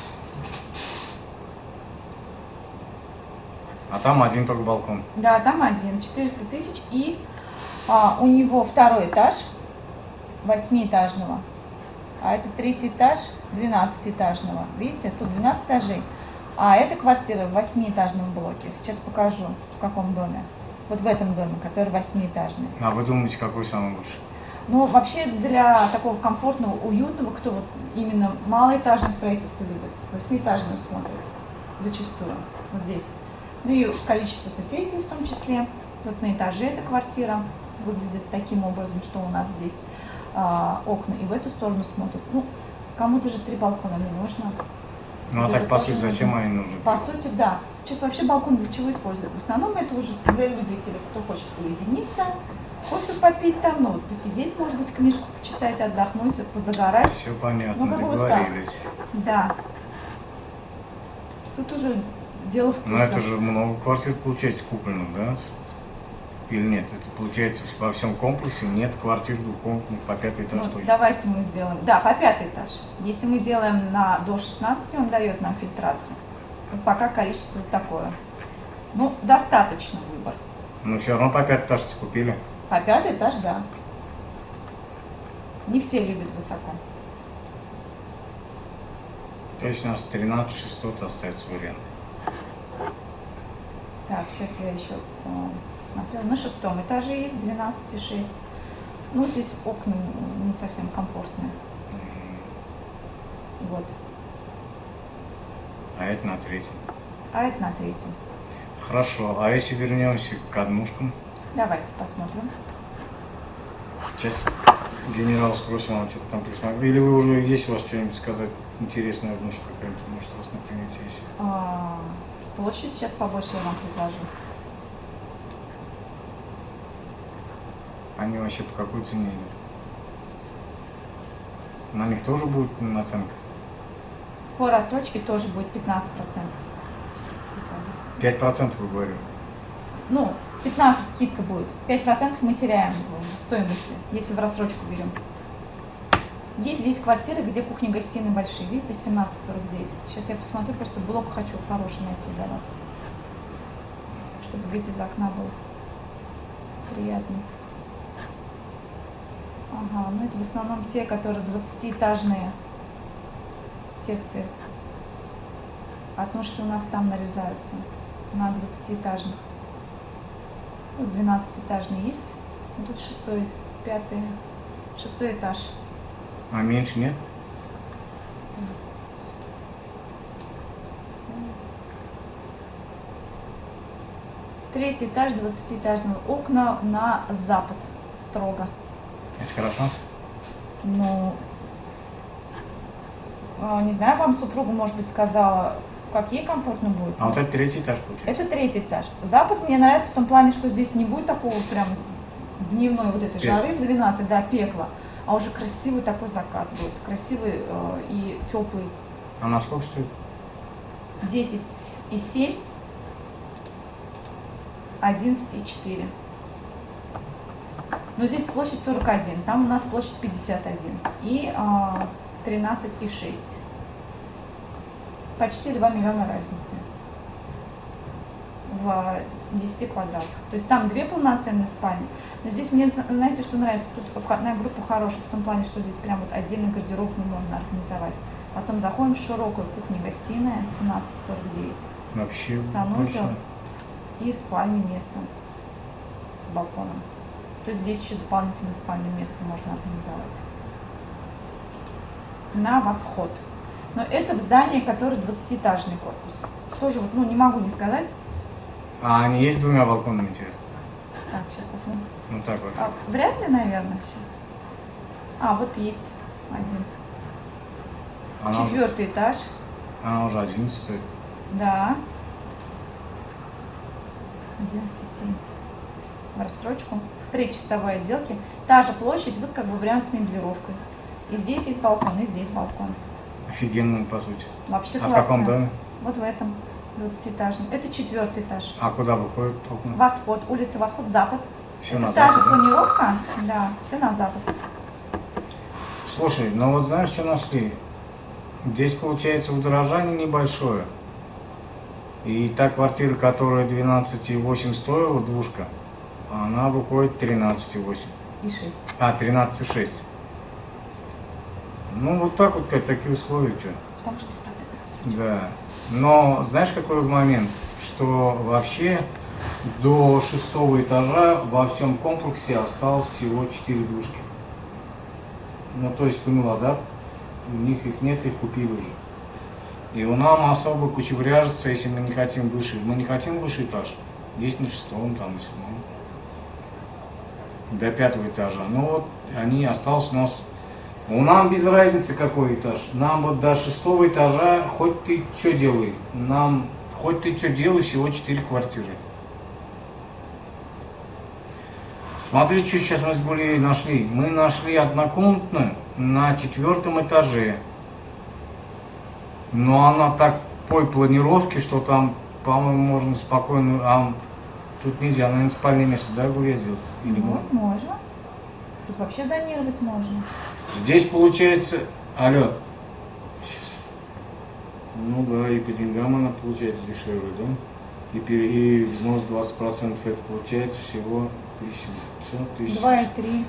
А там один только балкон. Да, там один, четыреста тысяч. И а, у него второй этаж восьмиэтажного, а это третий этаж двенадцатиэтажного. Видите, тут двенадцать этажей. А эта квартира в восьмиэтажном блоке. Сейчас покажу, в каком доме. Вот в этом доме, который восьмиэтажный. А вы думаете, какой самый лучший? Ну, вообще для такого комфортного, уютного, кто вот именно малоэтажное строительство любит, восьмиэтажное смотрит зачастую. Вот здесь. Ну и количество соседей в том числе. Вот на этаже эта квартира выглядит таким образом, что у нас здесь а, окна и в эту сторону смотрят. Ну, кому-то же три балкона не нужно. Ну а Вот так, это по тоже сути, зачем нужно. они нужны? По сути, да. Сейчас вообще балкон для чего используют? В основном это уже для любителей, кто хочет уединиться, кофе попить там, ну вот посидеть, может быть, книжку почитать, отдохнуть, позагорать. Все понятно, Ну, как бы вот так. договорились. Да. Тут уже дело вкуса. Но это же много квартир, получается, купленных, да? Или нет? Это получается во всем комплексе нет квартир двухкомнатных по пятый этаж Ну, точно. давайте мы сделаем. Да, по пятый этаж. Если мы делаем на до шестнадцати, он дает нам фильтрацию. Вот пока количество вот такое. Ну, достаточно выбор. Но все равно по пятый этаж купили. По пятый этаж, да. Не все любят высоко. То есть у нас тринадцать шестьсот остается вариант. Так, сейчас я еще э, смотрела. На шестом этаже есть двенадцать и шесть. Ну, здесь окна не совсем комфортные. Вот. А это на третьем. А это на третьем. Хорошо, а если вернемся к однушкам? Давайте посмотрим. Сейчас генерал спросим, а что-то там присмотрели. Или вы уже, есть у вас что-нибудь сказать интересное, однушка какая-нибудь, может, у вас на примете есть? А, площадь сейчас побольше я вам предложу. Они вообще по какой цене идут? На них тоже будет наценка? По рассрочке тоже будет пятнадцать процентов. пять процентов вы говорили. Ну, пятнадцать скидка будет. пять процентов мы теряем в стоимости, если в рассрочку берем. Есть здесь квартиры, где кухня-гостиная большие. Видите, семнадцать сорок девять. Сейчас я посмотрю, просто блок хочу хороший найти для вас. Чтобы вид из окна был приятный. Ага, ну это в основном те, которые двадцатиэтажные секции. Однушки у нас там нарезаются на двадцатиэтажных. Вот двенадцатиэтажный есть. Вот тут шестой, пятый, шестой этаж. А меньше нет? Третий этаж двадцатиэтажного. Окна на запад строго. Это хорошо? Ну, не знаю, вам супруга, может быть, сказала, как ей комфортно будет. А вот это третий этаж получается? Это третий этаж. Запад мне нравится в том плане, что здесь не будет такого прям дневной вот этой Пекло. жары в двенадцать, да, пекла. а уже красивый такой закат будет, красивый э, и теплый. А на сколько стоит? десять и семь, одиннадцать и четыре. Но здесь площадь сорок один, там у нас площадь пятьдесят один и э, тринадцать и шесть. Почти два миллиона разницы в десяти квадратах. То есть там две полноценные спальни. Но здесь мне, знаете, что нравится? Тут входная группа хорошая в том плане, что здесь прям вот отдельно гардеробную можно организовать. Потом заходим в широкую кухню-гостиная, семнадцать сорок девять. Вообще Санузел и спальни место с балконом. То есть здесь еще дополнительное спальное место можно организовать. На восход. Но это в здании, которое двадцатиэтажный корпус. Тоже вот, ну, не могу не сказать. А они есть двумя балконами, интересно? Так, сейчас посмотрим. Ну так вот. А, вряд ли, наверное, сейчас. А, вот есть один. Она Четвертый уже, этаж. она уже одиннадцать стоит. Да. одиннадцать и семь. В рассрочку. В предчистовой отделке. Та же площадь, вот как бы вариант с меблировкой. И здесь есть балкон, и здесь балкон. Офигенно, по сути. Вообще А классно. в каком доме? Вот в этом двадцатиэтажном. Это четвертый этаж. А куда выходят окна? Восход, улица Восход, Запад. Все Это на та запад, же да? планировка, да, все на Запад. Слушай, ну вот знаешь, что нашли? Здесь получается удорожание небольшое. И та квартира, которая двенадцать и восемь стоила, двушка, она выходит тринадцать и восемь. И шесть. А, тринадцать и шесть. Ну вот так вот, как такие условия, что. Потому что беспроцентная рассрочка. Да. Но знаешь, какой момент? Что вообще до шестого этажа во всем комплексе осталось всего четыре двушки. Ну то есть поняла, да? У них их нет, их купили уже. И у нас особо кучевряжется, если мы не хотим выше. Мы не хотим выше этаж. Есть на шестом, там на седьмом. До пятого этажа. Ну вот они осталось у нас. У нас без разницы какой этаж. Нам вот до шестого этажа хоть ты что делай. Нам хоть ты что делай, всего четыре квартиры. Смотри, что сейчас мы с Гулей нашли. Мы нашли однокомнатную на четвертом этаже. Но она такой планировки, что там, по-моему, можно спокойно... А тут нельзя, наверное, спальное место, да, Гуля сделать? Или Ну, можно? можно. Тут вообще зонировать можно. Здесь получается... Алло. Сейчас. Ну да, и по деньгам она получается дешевле, да? И, пере... и взнос двадцать процентов это получается всего тысяча. Все, тысяча. Два и три.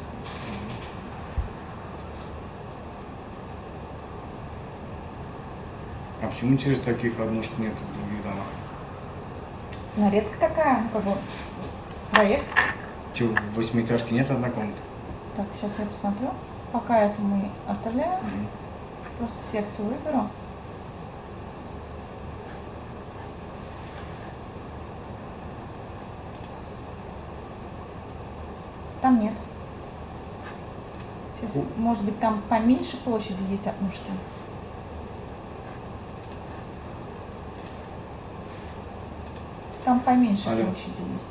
А почему через таких однушек нет в других домах? Нарезка такая, ну, как бы проект. Че, в восьмиэтажке нет одной комнаты? Так, сейчас я посмотрю. Пока эту мы оставляем. Мгм. Просто секцию выберу. Там нет. Сейчас, У- может быть, там поменьше площади есть однушки. Там поменьше Алло. площади есть.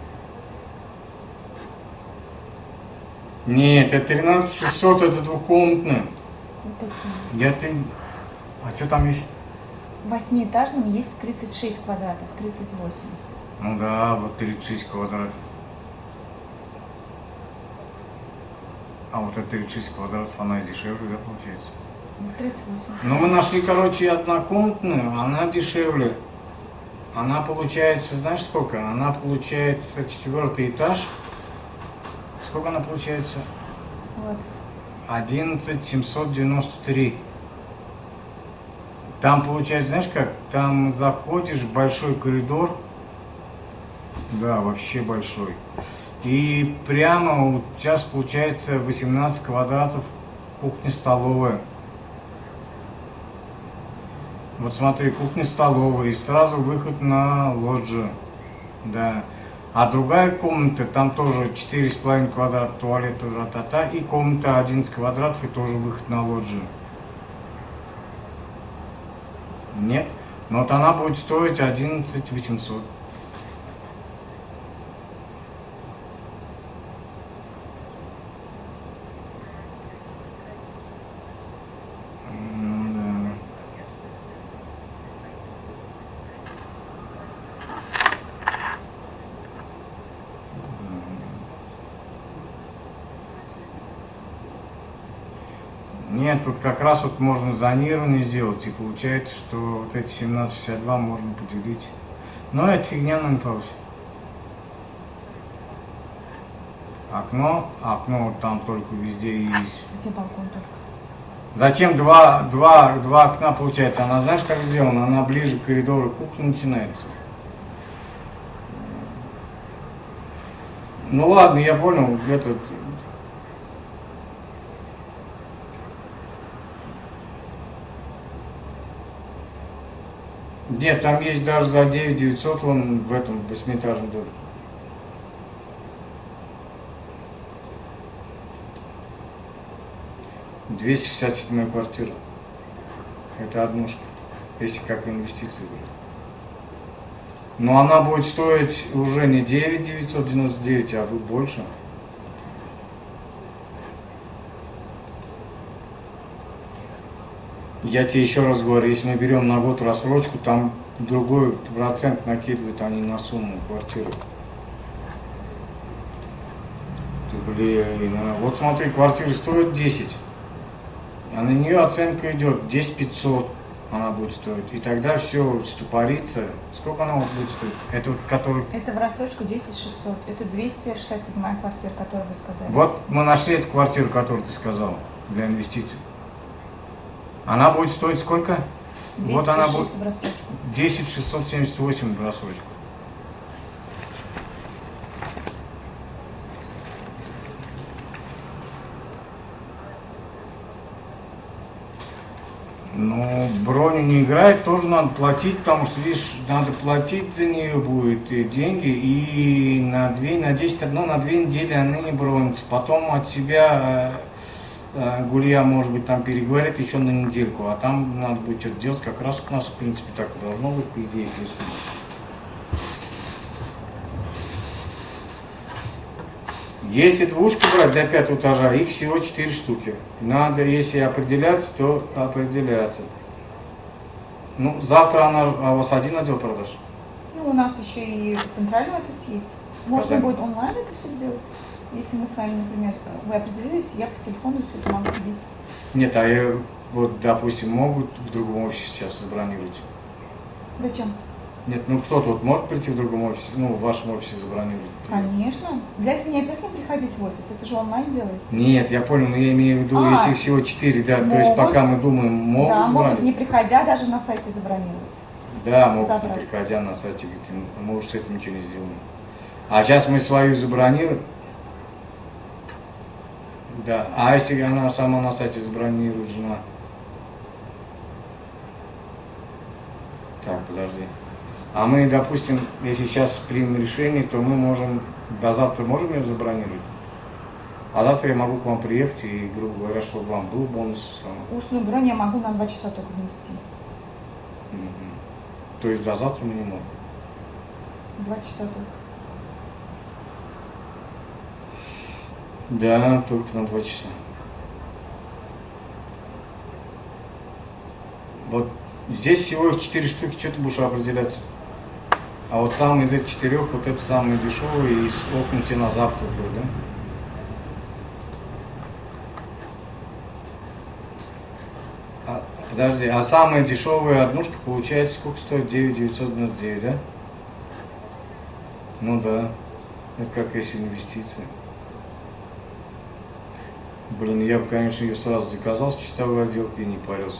Нет, это тринадцать шестьсот, это двухкомнатная. Вот такие есть. Я ты... А что там есть? В восьмиэтажном есть тридцать шесть квадратов, тридцать восемь. Ну да, вот тридцать шесть квадратов. А вот это тридцать шесть квадратов, она и дешевле, да, получается? Ну, тридцать восемь. Ну мы нашли, короче, однокомнатную, она дешевле. Она получается, знаешь сколько? Она получается четвертый этаж. Сколько она получается? Вот. одиннадцать семьсот девяносто три. Там получается, знаешь как? Там заходишь, большой коридор. Да, вообще большой. И прямо вот сейчас получается восемнадцать квадратов кухня-столовая. Вот смотри, кухня-столовая и сразу выход на лоджию. Да. А другая комната, там тоже четыре с половиной квадрата, туалет, ра-та-та, и комната одиннадцать квадратов, и тоже выход на лоджию. Нет? Но вот она будет стоить одиннадцать восемьсот. Нет, тут как раз вот можно зонирование сделать, и получается, что вот эти семнадцать шестьдесят два можно поделить. Но это фигня, но не получится. Окно, окно вот там только везде есть. Где балкон только? Зачем два, два, два окна получается? Она знаешь, как сделана? Она ближе к коридору кухни начинается. Ну ладно, я понял, этот... Нет, там есть даже за девять девятьсот вон в этом восьмиэтажном доме. двести шестьдесят седьмая квартира. Это однушка, если как инвестиции брать. Но она будет стоить уже не девять девятьсот девяносто девять, а будет больше. Я тебе еще раз говорю, если мы берем на год рассрочку, там другой процент накидывают они на сумму квартиры. Ты, блин, а вот смотри, квартира стоит десять, а на нее оценка идет десять пятьсот, она будет стоить. И тогда все стопорится. Сколько она вот будет стоить? Это вот который... Это в рассрочку десять шестьсот. Это двести шестьдесят седьмая квартира, которую вы сказали. Вот мы нашли эту квартиру, которую ты сказал, для инвестиций. Она будет стоить сколько? Вот она будет в рассрочку. десять шестьсот семьдесят восемь в рассрочку. Ну, броню не играет, тоже надо платить, потому что, видишь, надо платить за нее будет и деньги, и на две, на десять одно, на две недели она не бронится. Потом от себя э, Гулья, может быть, там переговорит еще на недельку, а там надо будет что-то делать. Как раз у нас, в принципе, так и должно быть, по идее, плюс-минус. Если двушки брать для пятого этажа, их всего четыре штуки. Надо, если определяться, то определяться. Ну, завтра она, а у вас один отдел продаж? Ну, у нас еще и центральный офис есть. Можно Когда? будет онлайн это все сделать. Если мы с вами, например, вы определились, я по телефону все это могу видеть. Нет, а я, вот, допустим, могут в другом офисе сейчас забронировать? Зачем? Нет, ну кто-то вот может прийти в другом офисе, ну, в вашем офисе забронировать? Конечно. Для этого не обязательно приходить в офис, это же онлайн делается. Нет, я понял, но я имею в виду, А, если их всего четыре, да, могут, то есть пока мы думаем, могут да, могут, забронировать? не приходя, даже на сайте забронировать. Да, могут, Забрать. не приходя на сайте, говорить, мы уже с этим ничего не сделаем. А сейчас мы свою забронируем. Да, а если она сама на сайте забронирует, жена? Так, подожди. А мы, допустим, если сейчас примем решение, то мы можем, до завтра можем ее забронировать? А завтра я могу к вам приехать и, грубо говоря, чтобы вам был бонус. Устную бронь я могу на два часа только внести. Угу. То есть до завтра мы не можем? Два часа только. Да, только на два часа. Вот здесь всего их четыре штуки, что ты будешь определяться? А вот самый из этих четырех, вот это самый дешевый, и окна тебе на запад будет, да? А, подожди, а самая дешевая однушка получается сколько стоит? девять девятьсот девяносто девять, да? Ну да, это как если инвестиции. Блин, я бы, конечно, ее сразу заказал с чистовой отделкой и не парился.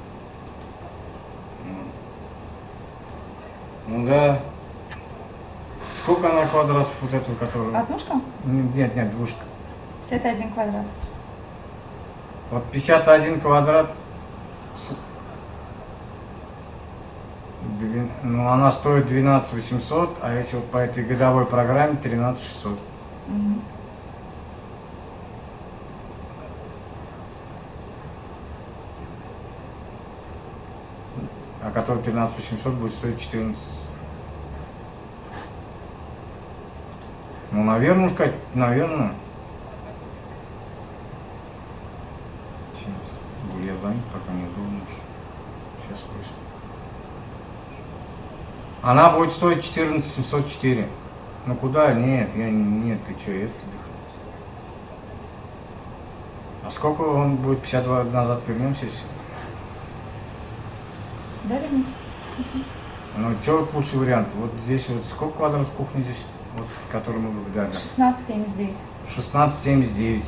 Ну да. Сколько она квадратов вот этого, которого? Однушка? Нет, нет, двушка. пятьдесят один квадрат. Вот пятьдесят один квадрат. Ну, она стоит двенадцать восемьсот, а если вот по этой годовой программе тринадцать шестьсот. Угу. А который тринадцать восемьсот будет стоить четырнадцать. Ну, наверное, сказать, наверное. Я занят, пока не думаю. Сейчас спросим. Она будет стоить четырнадцать семьсот четыре. Ну куда? Нет, я не, нет, ты что, это? А сколько он будет? пятьдесят два назад вернемся? Да, вернемся. Ну, что лучший вариант? Вот здесь вот сколько квадратов кухни здесь? Вот, который мы выбрали. Да, шестнадцать семьдесят девять. шестнадцать семьдесят девять.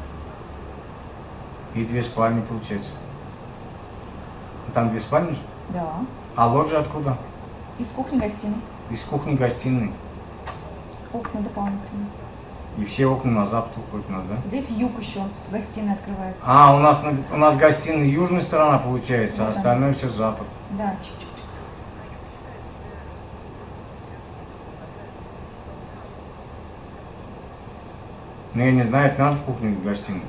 И две спальни получается. Там две спальни же? Да. А лоджия откуда? Из кухни-гостиной. Из кухни-гостиной. Окна дополнительные. И все окна на запад уходят у нас, да? Здесь юг еще, с гостиной открывается. А, у нас, у нас гостиная южная сторона получается, Вот а остальное все запад. Да, чик-чик-чик. Ну, я не знаю, это надо кухню в гостиную.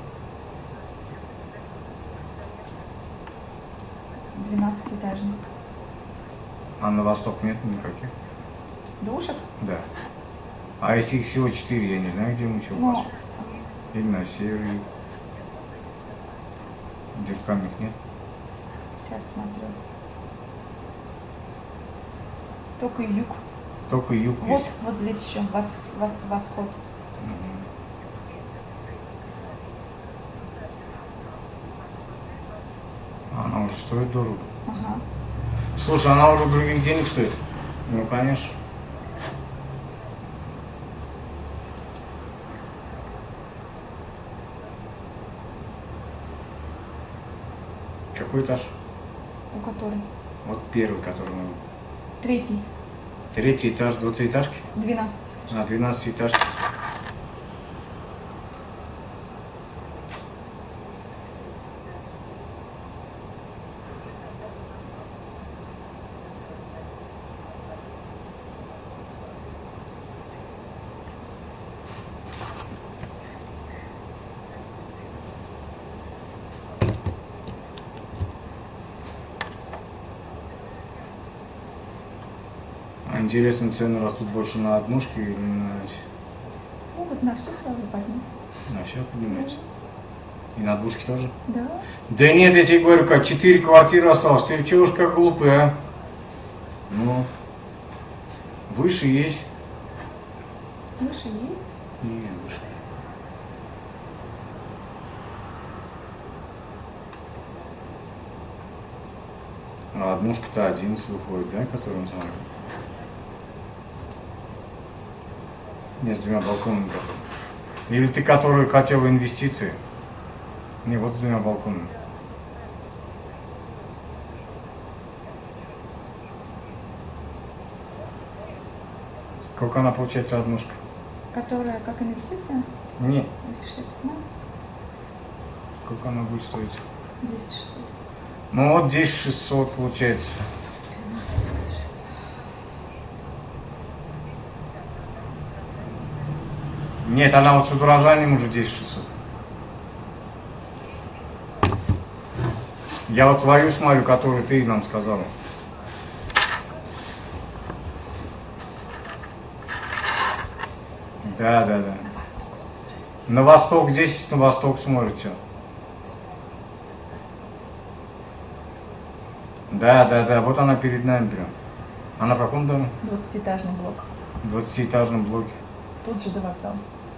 двенадцатиэтажный. А на восток нет никаких? Душек? Да. А если их всего четыре, я не знаю, где мы еще Ну, упасть. Или на север, или... Где-то камней нет. сейчас смотрю. Только юг. Только юг Вот, есть. вот здесь еще вос, вос, восход. Мгм. Она уже стоит дорого. Ага. Слушай, она уже других денег стоит? Ну, конечно. Какой этаж? У которой? Вот первый, который мы... Третий. Третий этаж, двадцатиэтажки? Двенадцать. А, двенадцатиэтажки. А интересно, цены растут больше на однушки или на, Могут на все сразу поднять. на все поднимаются? И на двушки тоже? Да. Да нет, я тебе говорю, как четыре квартиры осталось. Ты чего уж как глупый, а? Ну, выше есть. Выше есть. Не, выше. А однушка-то одиннадцать выходит, да, которую он смотрит? Не, с двумя балконами. Или ты, который хотел инвестиции? Не, вот с двумя балконами. Сколько она получается однушка? Которая как инвестиция? Не, двести шестьдесят семь. сколько она будет стоить? десять шестьсот. Ну вот десять шестьсот получается. Нет, она вот с удорожанием уже десять шестьсот. Я вот твою смотрю, которую ты нам сказала. Да, да, да. На восток, здесь на восток смотрите. Да, да, да, вот она перед нами прям. Она в каком доме? двадцатиэтажный блок. В двадцатиэтажном блоке. Тут же до вокзала.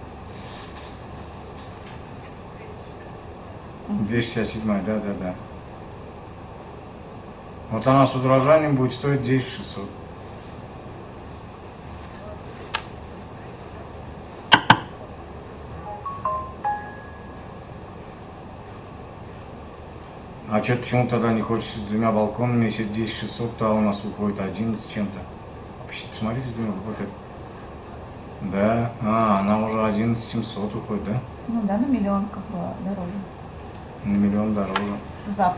двести шестьдесят семь, да, да, да. Вот она с удорожанием будет стоить десять шестьсот. А что, почему тогда не хочешь с двумя балконами, если десять шестьсот, то у нас выходит одиннадцать чем-то. Посмотрите, с двумя выходит. Да, а, она уже одиннадцать семьсот выходит, да? Ну да, на миллион как бы дороже. На миллион дороже. Запад.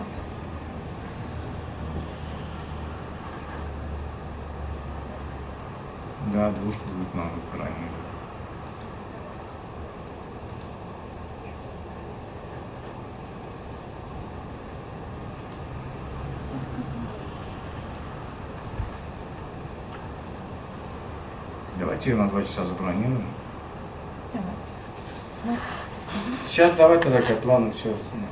Да, двушку будет надо крайне. Давайте ее на два часа забронируем. Давайте. Ну, Сейчас давай тогда котлан, все.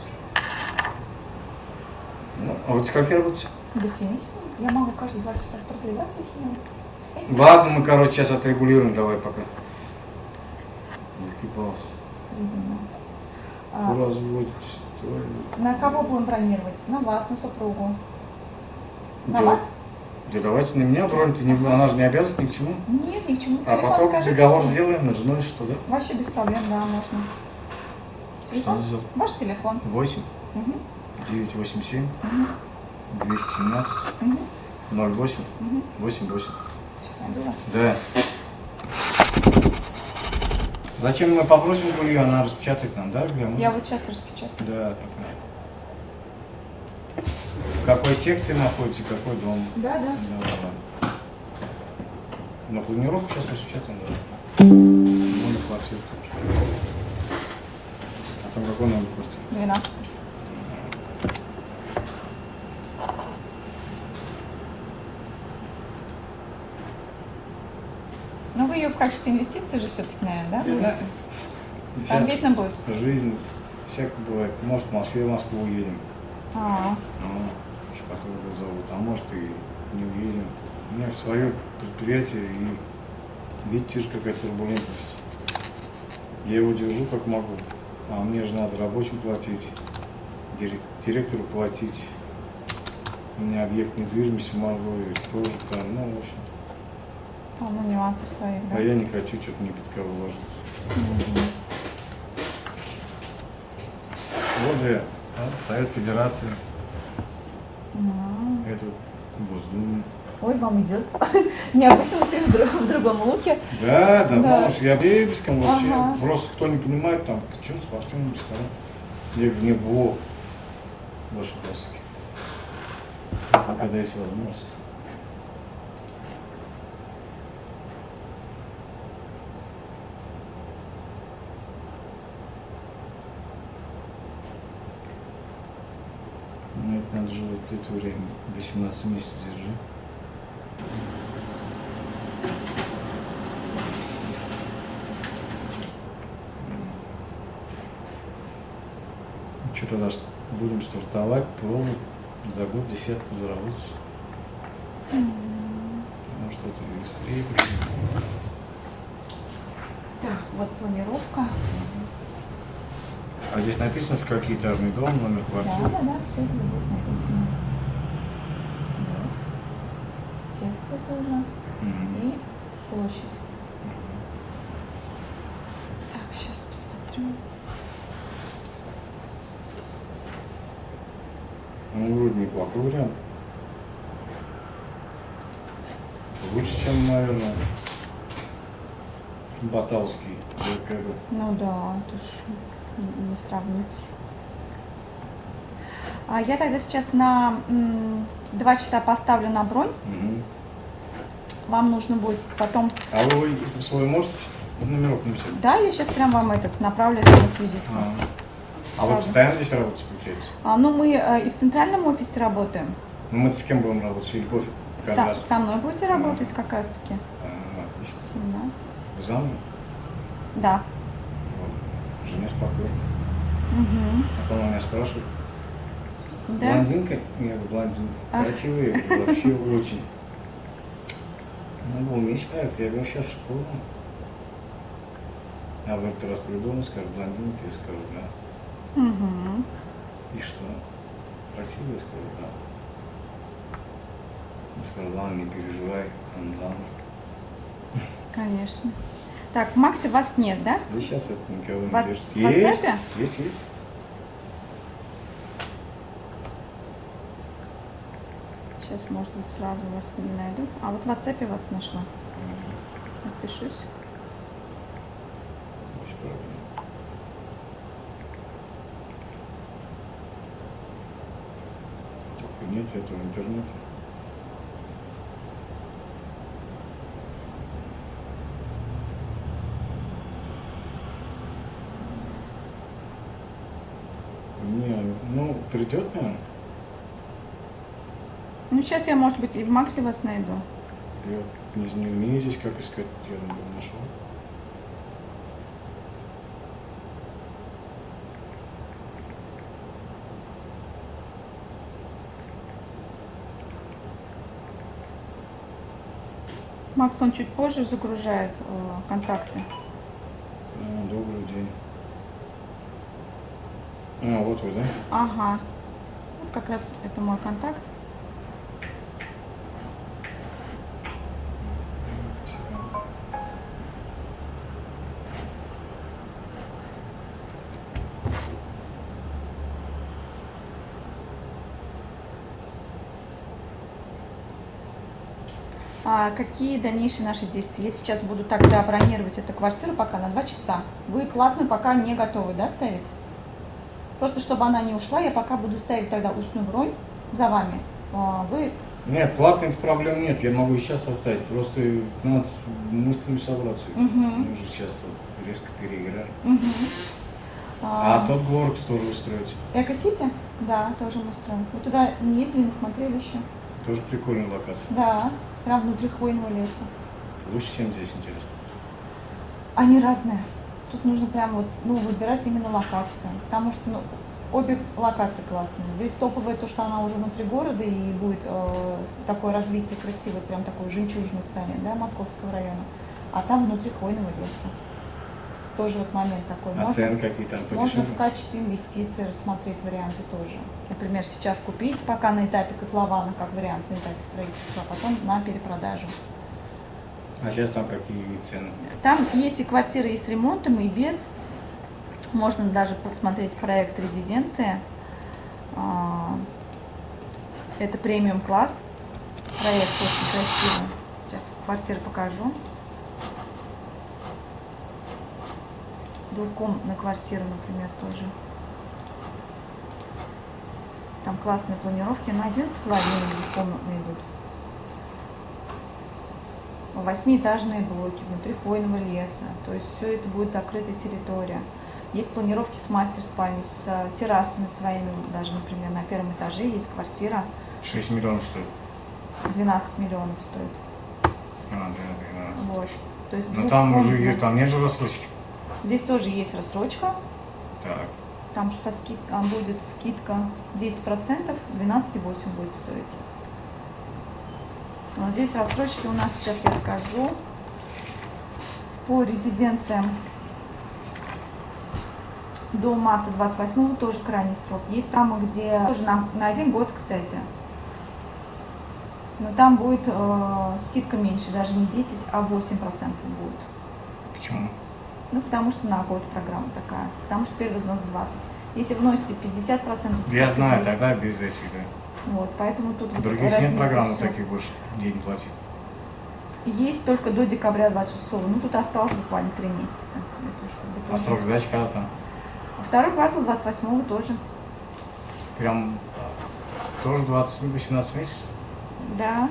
Ну, а вот скольки работаете? до семи. Я могу каждые два часа продлевать, если надо. Ладно, мы, короче, сейчас отрегулируем, давай пока. Закипался. три двенадцать. А, То разводить, то... на кого будем бронировать? На вас, на супругу? На Да. вас? Да давайте на меня бронь, не, она же не обязана ни к чему. Нет, ни к чему. А Телефон потом скажите. договор сделаем, на женой что, да? Вообще без проблем, да, можно. Телефон? Что Ваш телефон. восемь Угу. девятьсот восемьдесят семь Угу. двести семнадцать Угу. ноль восемь Угу. восемь восемь. Сейчас найду вас. Да. Зачем мы попросим Гулью, она распечатает нам, да? Гля? Я вот сейчас распечатаю. Да, такая. В какой секции находится, какой дом? Да, да. Да, да. На планировку сейчас распечатаем, да. Номер квартиры. А там какой номер квартиры? двенадцать. Ну, вы ее в качестве инвестиции же все-таки, наверное, да? Да. будете? Там Сейчас видно будет? жизнь всякое бывает. Может, в Москве, в Москву уедем. А, Ну, которого зовут, а может и не уедем. У меня свое предприятие, и видите же, какая турбулентность. Я его держу как могу, а мне же надо рабочим платить, директору платить. У меня объект недвижимости в Молдове тоже там, ну, в общем. полно нюансов своих, да? А я не хочу что-то ни под кого ложиться. Мгм. Вот же да, Совет Федерации, А. это Госдума. Ой, вам идет. Необычно все в, друг- в другом луке. Да, да, Да. помнишь, я бебиском вообще, Ага. просто кто не понимает, там, ты что, спортивным ресторан? Я говорю, не во, ваши классики. А когда есть возможность. Ну, это надо же вот это время, восемнадцать месяцев держи. Что тогда будем стартовать, пробовать, за год десятку заработать. Может, это быстрее придет. Так, вот планировка. А здесь написано, сколькиэтажный дом, номер Да, квартиры. да, да, все это вот здесь написано. Вот. Секция тоже. Мгм. И площадь. Так, сейчас посмотрю. Ну, вроде неплохой вариант. Лучше, чем, наверное, Баталский. Ну да, это ж не не сравнить. А я тогда сейчас на м, два часа поставлю на бронь. Угу. Вам нужно будет потом... А вы свой можете номерок написать? Да, я сейчас прям вам этот направлю смс-визитку. А, а вы Сразу. постоянно здесь работаете, получается? А, ну, мы э, и в центральном офисе работаем. Ну, мы с кем будем работать? Или пофиг? Как Со, раз. со мной будете работать как раз-таки. А, отлично. семнадцать. Вы замужем? Да. Вот. Жене спокойно. Угу. А то она меня спрашивает. Да. Блондинка? Я говорю, блондинка. Ах. Красивая, я говорю, вообще очень. Ну, умеешь спать, я говорю, сейчас в школу. А в этот раз приду, он скажет, блондинка, я скажу, да. Угу. И что? Красивая, я скажу, да. Он сказал, ладно, не переживай, он замуж. Конечно. Так, в Максе вас нет, да? Да сейчас это никого не В- держит. в Есть, WhatsApp? есть, есть. Сейчас, может быть, сразу вас не найду. А вот в WhatsApp вас нашла. Мгм. Отпишусь. Без проблем. Только нет этого интернета. Не, ну, придет, наверное. Ну, сейчас я, может быть, и в Максе вас найду. Я не, не умею здесь как искать, я думаю, нашел. Макс, он чуть позже загружает э, контакты. А, добрый день. Ну, вот вы, да? Ага. Вот как раз это мой контакт. А какие дальнейшие наши действия? Я сейчас буду тогда бронировать эту квартиру пока на два часа. Вы платную пока не готовы, да, ставить? Просто чтобы она не ушла, я пока буду ставить тогда устную бронь за вами. А, Вы Нет, платных проблем нет, я могу и сейчас оставить, просто надо с мыслями собраться. Мгм. Мы же сейчас вот резко переиграли. Мгм. А, А, тот Глоркс тоже устроить. Эко-Сити? Да, тоже мы устроим. Вы туда не ездили, не смотрели еще? Тоже прикольная локация. Да, прям внутри хвойного леса. Лучше, чем здесь, интересно. Они разные. Тут нужно прям вот, ну, выбирать именно локацию. Потому что, ну, обе локации классные. Здесь топовая то, что она уже внутри города и будет э, такое развитие красивое, прям такой жемчужный станет, да, Московского района. А там внутри хвойного леса. Тоже вот момент такой. А Можно- цены какие там Можно подешевле? в качестве инвестиций рассмотреть варианты тоже. Например, сейчас купить пока на этапе котлована, как вариант на этапе строительства, а потом на перепродажу. А сейчас там какие цены? Там есть и квартиры и с ремонтом, и без. Можно даже посмотреть проект резиденция. А, Это премиум класс. Проект очень красивый. Сейчас квартиру покажу. Двухкомнатная квартира, например, тоже. Там классные планировки. На одиннадцать половиной двухкомнатные идут. Восьмиэтажные блоки внутри хвойного леса. То есть все это будет закрытая территория. Есть планировки с мастер-спальней, с э, террасами своими. Даже, например, на первом этаже есть квартира. шесть миллионов стоит. двенадцать миллионов стоит. А, да, да, да. Вот. То есть Но там уже двухкомнатная. есть- там нет же рассрочки. Здесь тоже есть рассрочка. Так. Там со скид... а, будет скидка десять процентов, двенадцать целых восемь десятых будет стоить. Вот здесь рассрочки у нас, сейчас я скажу, по резиденциям до марта двадцать восьмого тоже крайний срок. Есть там, где тоже на, на один год, кстати. Но там будет э, скидка меньше, даже не десять, а восемь процентов будет. Почему? Ну, потому что на год программа такая. Потому что первый взнос двадцать. Если вносите пятьдесят процентов, Я скидка знаю, десять. тогда без этих, да. Вот, поэтому тут В вот других разница нет программ всё. таких больше денег платить. Есть только до декабря двадцать шестого. Ну, тут осталось буквально три месяца. Это уж как бы А тоже. срок сдачи когда там? Второй квартал двадцать восьмого тоже. Прям тоже двадцать восемнадцать месяцев? Да.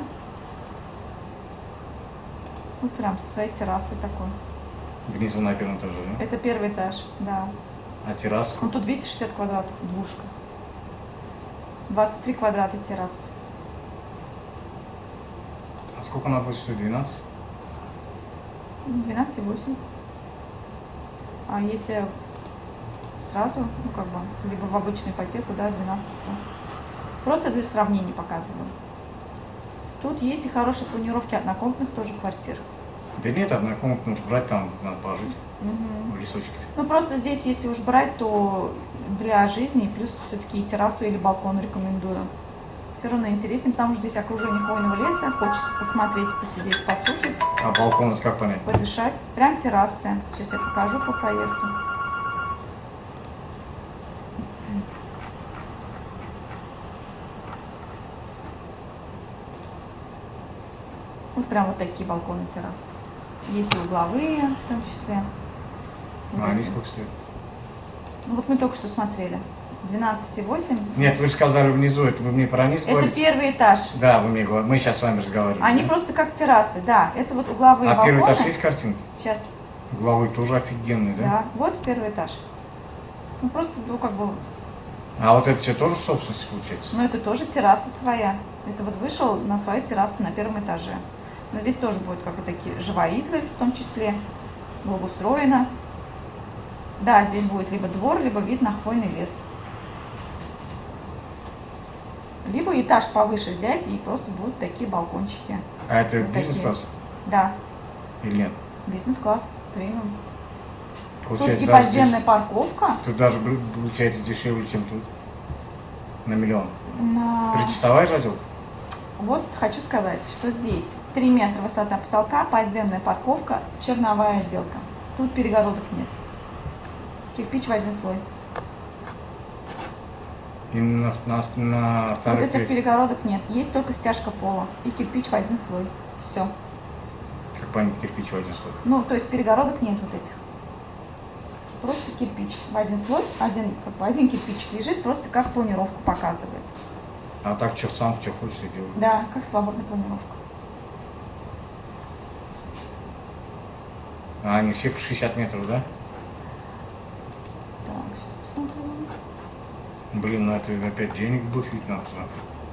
Вот прям со своей террасой такой. Внизу на первом этаже, да? Это первый этаж, да. А терраску? Ну, тут, видите, шестьдесят квадратов, двушка. двадцать три квадрата террасы. А сколько она будет стоить? двенадцать? двенадцать целых восемь. А если сразу, ну как бы, либо в обычную ипотеку, да, двенадцать сто. Просто для сравнения показываю. Тут есть и хорошие планировки однокомнатных тоже квартир. Да нет, однокомнатную уж брать там надо пожить. Мгм. В лесочек. Ну просто здесь, если уж брать, то для жизни, плюс все-таки террасу или балкон рекомендую. Все равно интереснее, потому что здесь окружение хвойного леса, хочется посмотреть, посидеть, послушать, А балкон это как понять? подышать. Прям террасы. Сейчас я покажу по проекту. Вот прям вот такие балконы, террасы. Есть и угловые, в том числе. Вот А они эти. сколько стоят? Ну, вот мы только что смотрели. двенадцать целых восемь. Нет, вы же сказали внизу, это вы мне про низ Это говорите? первый этаж. Да, вы мне говорите. Мы сейчас с вами разговариваем. Они да? просто как террасы, да. Это вот угловые А балконы. первый этаж есть картинки? Сейчас, Угловой тоже офигенный, да? да. Вот первый этаж. Ну просто, ну как бы, А вот это все тоже собственность получается? ну это тоже терраса своя. Это вот вышел на свою террасу на первом этаже. Но здесь тоже будет как бы такие живая изгородь в том числе, благоустроено. Да, здесь будет либо двор, либо вид на хвойный лес. Либо этаж повыше взять и просто будут такие балкончики. А это Вот такие. бизнес-класс Да, или нет? бизнес-класс, премиум. Тут Получается, и даже подземная деш- парковка. Тут даже бл- получается дешевле, чем тут. На миллион. На... Причастовая же отделка? Вот хочу сказать, что здесь три метра высота потолка, подземная парковка, черновая отделка. Тут перегородок нет. Кирпич в один слой. И на, на, на Вот второй этих третий. перегородок нет. Есть только стяжка пола и кирпич в один слой. Все. Как понять, кирпич в один слой. Ну, то есть перегородок нет вот этих. Просто кирпич в один слой, один, как бы один кирпичик лежит, просто как планировку показывает. А так что сам, что хочешь, и делай. Да, как свободная планировка. А они все по шестьдесят метров, да? Так, сейчас посмотрим. Блин, ну это опять денег бухить надо туда.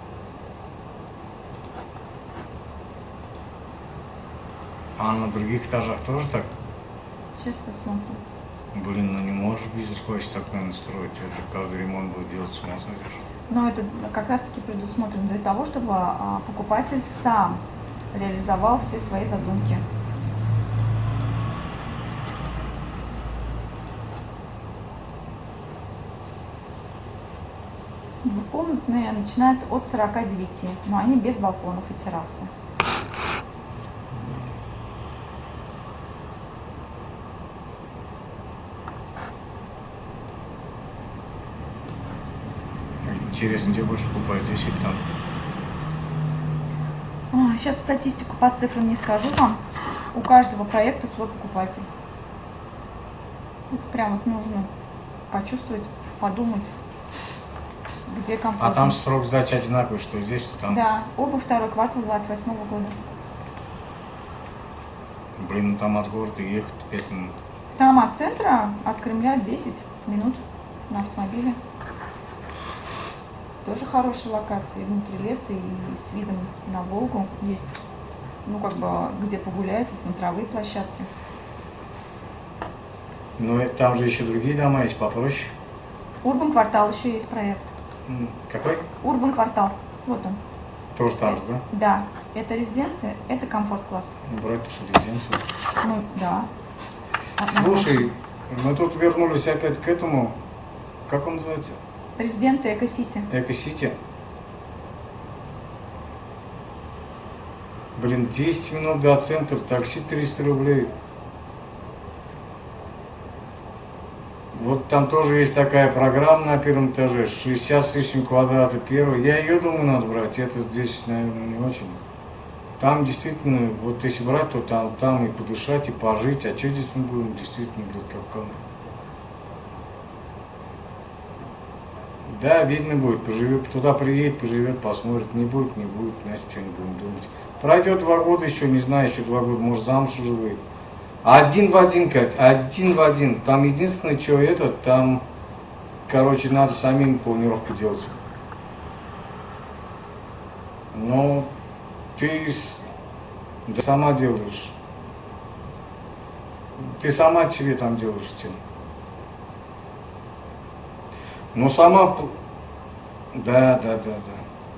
А на других этажах тоже так? Сейчас посмотрим. Блин, ну не можешь бизнес-классе так, наверное, строить. Это каждый ремонт будет делать, с ума сойдешь. Но это как раз-таки предусмотрено для того, чтобы а, покупатель сам реализовал все свои задумки. Двухкомнатные начинаются от сорока девяти, но они без балконов и террасы. Интересно, где больше покупают, здесь или там? Ой, сейчас статистику по цифрам не скажу вам. У каждого проекта свой покупатель. Это прям вот нужно почувствовать, подумать, где комфортно. А там срок сдачи одинаковый, что здесь, что там? Да, оба второй квартал двадцать восьмого года. Блин, ну там от города ехать пять минут. Там от центра, от Кремля десять минут на автомобиле. Тоже хорошая локация, и внутри леса, и с видом на Волгу есть, ну, как бы, где погулять, и смотровые площадки. Ну, там же еще другие дома есть попроще. Урбан квартал еще есть проект. М, Какой? Урбан квартал, вот он. Тоже там же, да? Да, это резиденция, это комфорт-класс. Ну, брать что резиденцию. Ну, да. Слушай, мы тут вернулись опять к этому, как он называется? Резиденция Эко-Сити. Эко-Сити. Блин, десять минут до центра, такси триста рублей. Вот там тоже есть такая программа на первом этаже, шестьдесят с лишним квадрата первый. Я ее думаю надо брать, это здесь, наверное, не очень. Там действительно, вот если брать, то там, там и подышать, и пожить. А что здесь мы будем действительно, блядь, как камера? Да, видно будет, поживет, туда приедет, поживет, посмотрит, не будет, не будет, значит, что не будем думать. Пройдет два года еще, не знаю, еще два года, может, замуж уже выйдет. Один в один, Кать, один в один. Там единственное, что это, там, короче, надо самим планировку делать. Но ты с- да, сама делаешь. Ты сама себе там делаешь стену. Ну сама, п- да, да, да, да.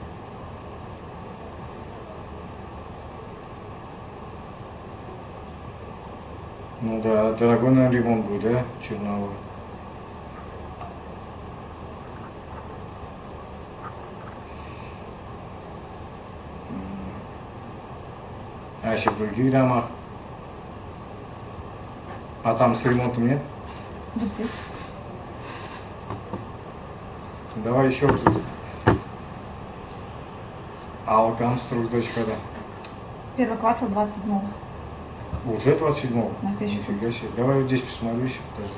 Ну да, дорогой, наверное, ремонт будет, да, черновой. М. А если в других домах? А там с ремонтом нет? Вот здесь. Давай еще тут. А вот там срок сдачи когда? Первый квартал двадцать седьмого. Уже двадцать седьмого? На следующий год. Нифига себе. Давай вот здесь посмотрю еще, подожди.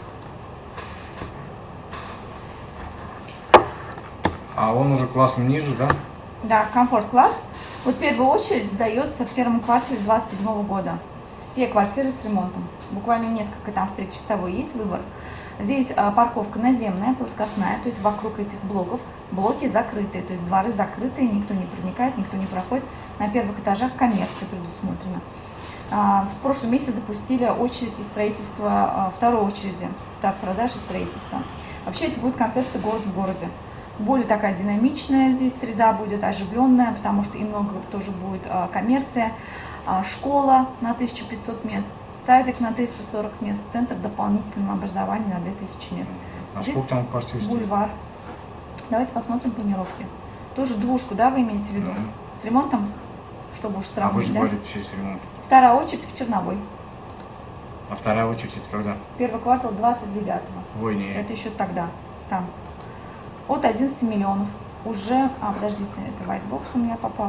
А он уже классом ниже, да? Да, комфорт-класс. Вот в первую очередь сдается в первом квартале двадцать седьмого года. Все квартиры с ремонтом. Буквально несколько там в предчистовой есть выбор. Здесь а, парковка наземная, плоскостная, то есть вокруг этих блоков блоки закрытые, то есть дворы закрытые, никто не проникает, никто не проходит. На первых этажах коммерция предусмотрена. А, в прошлом месяце запустили очередь и строительство а, второй очереди, старт продаж и строительства. Вообще это будет концепция город в городе. Более такая динамичная здесь среда будет, оживленная, потому что и много тоже будет а, коммерция, а, школа на тысячу пятьсот мест, Садик на триста сорок мест, центр дополнительного образования на две тысячи мест. А Здесь сколько там квартир стоит? бульвар. Давайте посмотрим планировки. Тоже двушку, да, вы имеете в виду? Мгм. С ремонтом? Чтобы уж А вы сравнить, же да? говорите, через ремонт. Вторая очередь в Черновой. А вторая очередь это когда? Первый квартал двадцать девятого. Ой, не. Это еще тогда. Там. От одиннадцати миллионов. Уже... А, подождите, это white box у меня попал.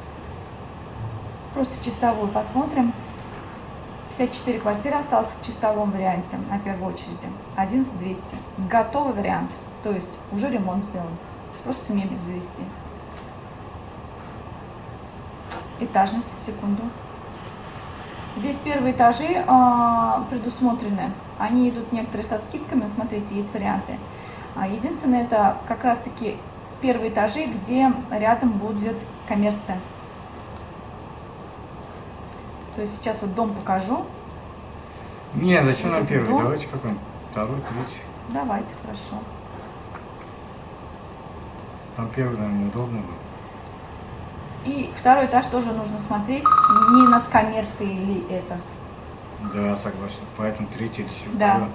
Просто чистовую посмотрим. пятьдесят четыре квартиры осталось в чистовом варианте на первой очереди. одиннадцать двести. Готовый вариант. То есть уже ремонт сделан. Просто мебель завести. Этажность, секунду. Здесь первые этажи а, предусмотрены. Они идут некоторые со скидками. Смотрите, есть варианты. А, единственное, это как раз-таки первые этажи, где рядом будет коммерция. То есть сейчас вот дом покажу. Не, зачем Вот нам этот первый? дом. Давайте какой-нибудь второй, третий. Давайте, хорошо. Там первый, наверное, неудобно будет. И второй этаж тоже нужно смотреть, не над коммерцией ли это. Да, согласен. Поэтому третий или все. Да.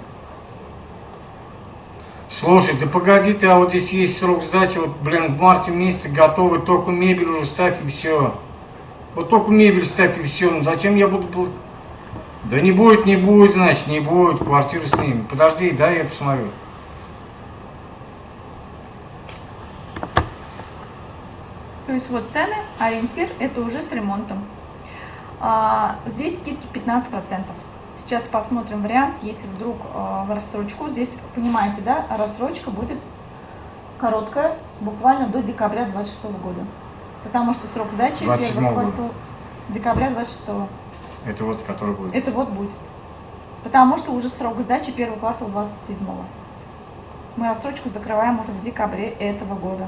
Слушай, да погоди ты, а вот здесь есть срок сдачи, вот, блин, в марте месяце готовы, только мебель уже ставь и все. Вот только мебель ставь и все. Ну зачем я буду... Да не будет, не будет, значит, не будет. Квартиру снимем. Подожди, дай я посмотрю. То есть вот цены, ориентир, это уже с ремонтом. А, здесь скидки пятнадцать процентов. Сейчас посмотрим вариант, если вдруг а, в рассрочку. Здесь, понимаете, да, рассрочка будет короткая, буквально до декабря двадцать шестого года. Потому что срок сдачи первого квартала декабря двадцать шестого. Это вот, который будет? Это вот будет. Потому что уже срок сдачи первого квартала двадцать седьмого. Мы рассрочку закрываем уже в декабре этого года.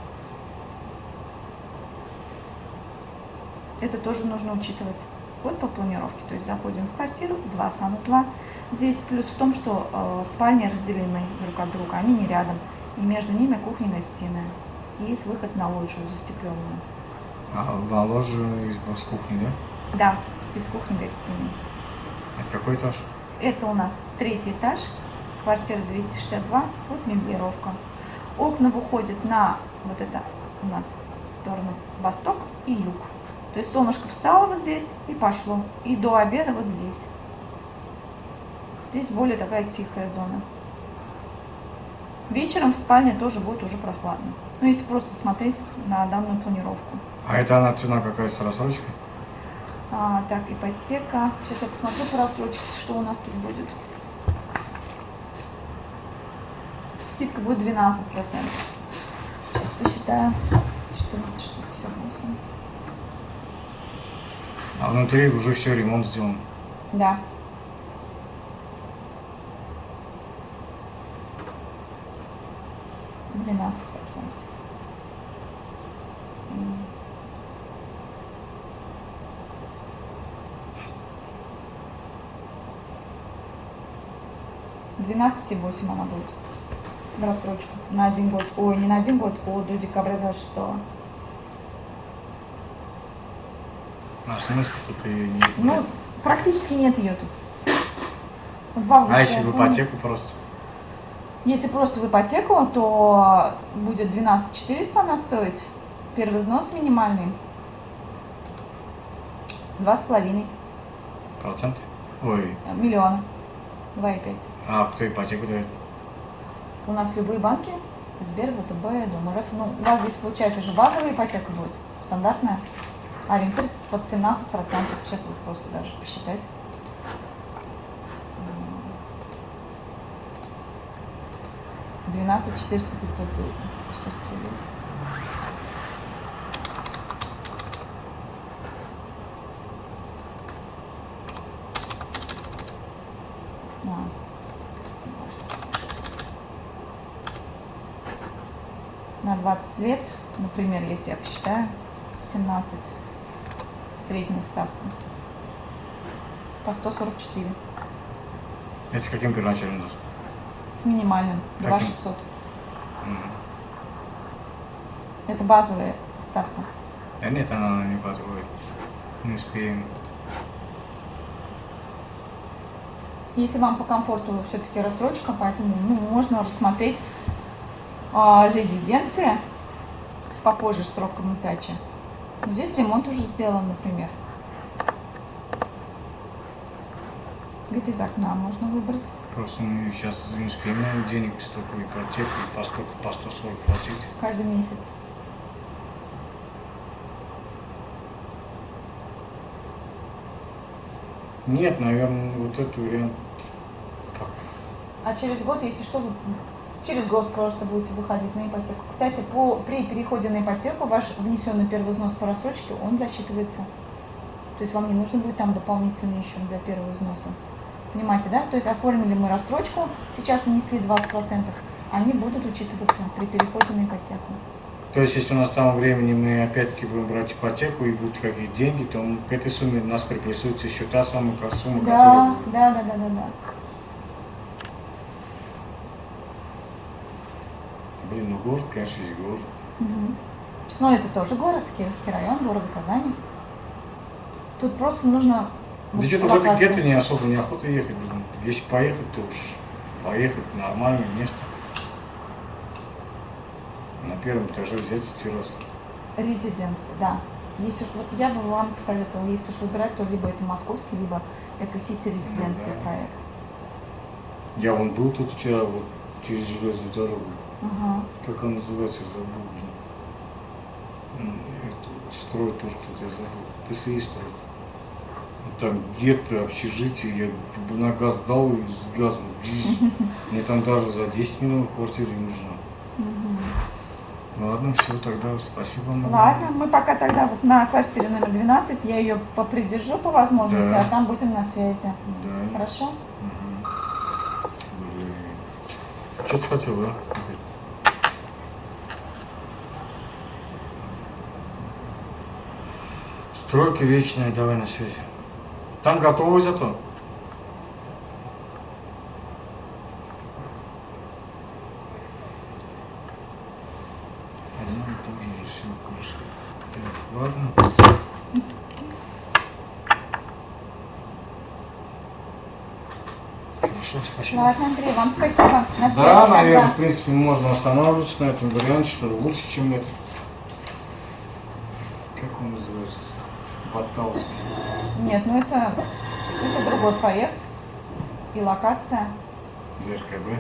Это тоже нужно учитывать. Вот по планировке. То есть заходим в квартиру, два санузла. Здесь плюс в том, что э, спальни разделены друг от друга, они не рядом. И между ними кухня-гостиная. И есть выход на лоджию застекленную. А, на лоджию с кухни, да? Да, из кухни-гостиной. Это какой этаж? Это у нас третий этаж, квартира двести шестьдесят два, вот меблировка. Окна выходят на вот это у нас сторону восток и юг. То есть солнышко встало вот здесь и пошло. И до обеда вот здесь. Здесь более такая тихая зона. Вечером в спальне тоже будет уже прохладно. Ну, если просто смотреть на данную планировку. А это она цена какая с рассрочкой? А, так, ипотека. Сейчас я посмотрю по рассрочке, что у нас тут будет. Скидка будет двенадцать процентов. Сейчас посчитаю. четырнадцать шестьсот пятьдесят восемь. А внутри уже все, ремонт сделан. Да. двенадцать процентов. двенадцать и восемь она будет в рассрочку на один год. Ой, не на один год, а до декабря двадцать шестого. А смысл тут ее не... Ну, практически нет ее тут. Вот в августе, а если я в помню, ипотеку просто? Если просто в ипотеку, то будет двенадцать четыреста она стоить. Первый взнос минимальный. Два с половиной Проценты? Ой, миллиона. Два и пять. а кто ипотеку дает? У нас любые банки. Сбер, ВТБ, Дом РФ. Ну, у вас здесь получается уже базовая ипотека будет. Стандартная. Ориентир под семнадцать процентов. Сейчас вот просто даже посчитать. двенадцать четыреста пятьсот рублей. А. На двадцать лет, например, если я посчитаю, семнадцать, средняя ставка, по сто сорок четыре. Это с каким первоначальным взносом? С минимальным, два шестьсот. Угу. Это базовая ставка. А нет, она не подходит. Не успеем. Если вам по комфорту все-таки рассрочка, поэтому ну, можно рассмотреть а, резиденции с попозже сроком сдачи. Но здесь ремонт уже сделан, например. Вид из окна можно выбрать. Просто мы сейчас не успеем денег столько ипотеку по сто, по сто сорок платить. Каждый месяц. Нет, наверное, вот этот вариант. А через год, если что, вы через год просто будете выходить на ипотеку. Кстати, по, при переходе на ипотеку ваш внесенный первый взнос по рассрочке, он засчитывается. То есть вам не нужно будет там дополнительный еще для первого взноса. Понимаете, да? То есть оформили мы рассрочку, сейчас внесли двадцать процентов, они будут учитываться при переходе на ипотеку. То есть, если у нас там времени мы опять-таки будем брать ипотеку и будут какие-то деньги, то к этой сумме у нас приплюсуется еще та самая сумма, Да, которая будет. да, да, да, да, да. Блин, ну город, конечно, есть город. Угу. Но это тоже город, Кировский район, город Казани. Тут просто нужно... Да что-то в это гетто не особо неохота ехать, блин. Если поехать, то уж поехать в нормальное место. На первом этаже взять террасу. Резиденция, да. Если уж, вот я бы вам посоветовала, если уж выбирать, то либо это московский, либо Эко-Сити резиденция да. проект. Я вон был тут вчера, вот через железную дорогу. Ага. Как он называется, забыл, блин. Это, строят тоже кто-то, я забыл. ТСИ строят. Там гетто, общежитие, я на газ дал и с газом. Мне там даже за десять минут квартира не нужна. Ладно, все, тогда спасибо вам. Ладно, мы пока тогда вот на квартире номер двенадцать, я ее попридержу по возможности, Да. а там будем на связи. Да. Хорошо? Угу. Что ты хотел, да? Стройка вечная, давай на связи. Там готовы зато. Ладно. Хорошо, спасибо. Ладно, Андрей, вам спасибо. На связи Да, наверное, тогда. в принципе, можно останавливаться на этом варианте, что лучше, чем это. Как он называется? Баталский. Нет, ну это, это другой проект и локация. ЗРКБ.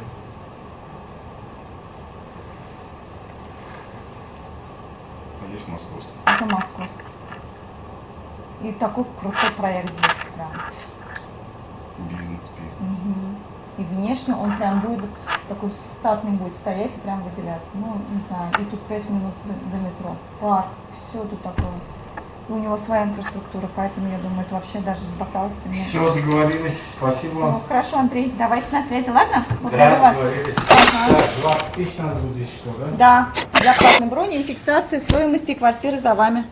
А здесь московский. Это московский. И такой крутой проект будет прям. Бизнес, бизнес. Угу. И внешне он прям будет такой статный будет стоять и прям выделяться. Ну, не знаю, и тут пять минут до, до метро. Парк, все тут такое. И у него своя инфраструктура, поэтому я думаю, это вообще даже с Баталовским. Все, договорились. Спасибо. Все, хорошо, Андрей, давайте на связи, ладно? Благодарю Да, вас. договорились. Ага. Так, двадцать тысяч надо будет что, да? Да, для платной брони и фиксации стоимости квартиры за вами.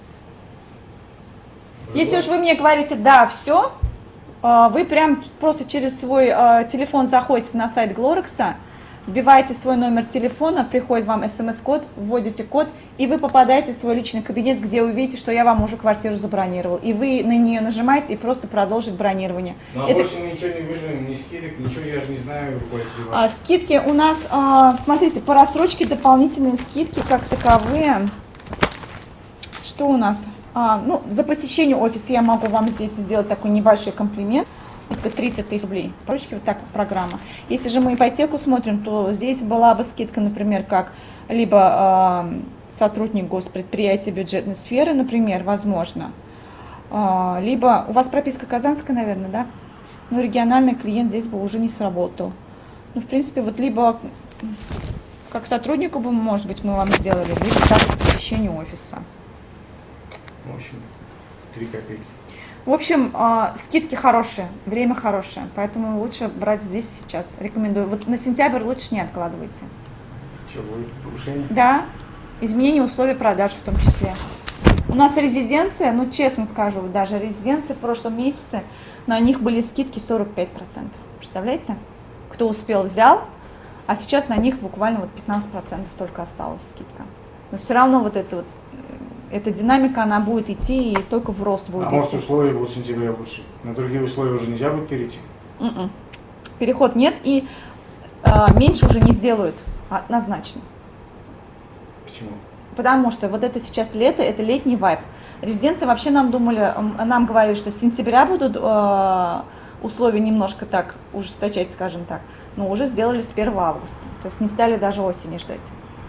Если уж вы мне говорите, да, все, вы прям просто через свой телефон заходите на сайт Глорекса, вбиваете свой номер телефона, приходит вам смс-код, вводите код, и вы попадаете в свой личный кабинет, где вы увидите, что я вам уже квартиру забронировал. И вы на нее нажимаете и просто продолжить бронирование. Ну, а Это... больше мы ничего не выживем, ни скидок, ничего, я же не знаю, какой это а, скидки у нас, а, смотрите, по рассрочке дополнительные скидки как таковые. Что у нас? А, ну, за посещение офиса я могу вам здесь сделать такой небольшой комплимент. Это тридцать тысяч рублей. Прочки вот так вот программа. Если же мы ипотеку смотрим, то здесь была бы скидка, например, как либо э, сотрудник госпредприятия бюджетной сферы, например, возможно. Э, либо у вас прописка казанская, наверное, да? Но региональный клиент здесь бы уже не сработал. Ну, в принципе, вот либо как сотруднику бы, может быть, мы вам сделали, либо так по посещению офиса. В общем, три копейки. В общем, э, скидки хорошие, время хорошее, поэтому лучше брать здесь сейчас. Рекомендую. Вот на сентябрь лучше не откладывайте. Что, будет повышение? Да, изменение условий продаж в том числе. У нас резиденция, ну честно скажу, даже резиденции в прошлом месяце, на них были скидки сорок пять процентов. Представляете? Кто успел, взял, а сейчас на них буквально вот пятнадцать процентов только осталась скидка. Но все равно вот это вот, эта динамика, она будет идти и только в рост будет а идти. может условия будут в сентябре лучше? На другие условия уже нельзя будет перейти? Mm-mm. переход нет, и а, меньше уже не сделают, однозначно. Почему? Потому что вот это сейчас лето, это летний вайб. Резиденции вообще нам думали, нам говорили, что с сентября будут э, условия немножко так ужесточать, скажем так, но уже сделали с первого августа. То есть не стали даже осени ждать.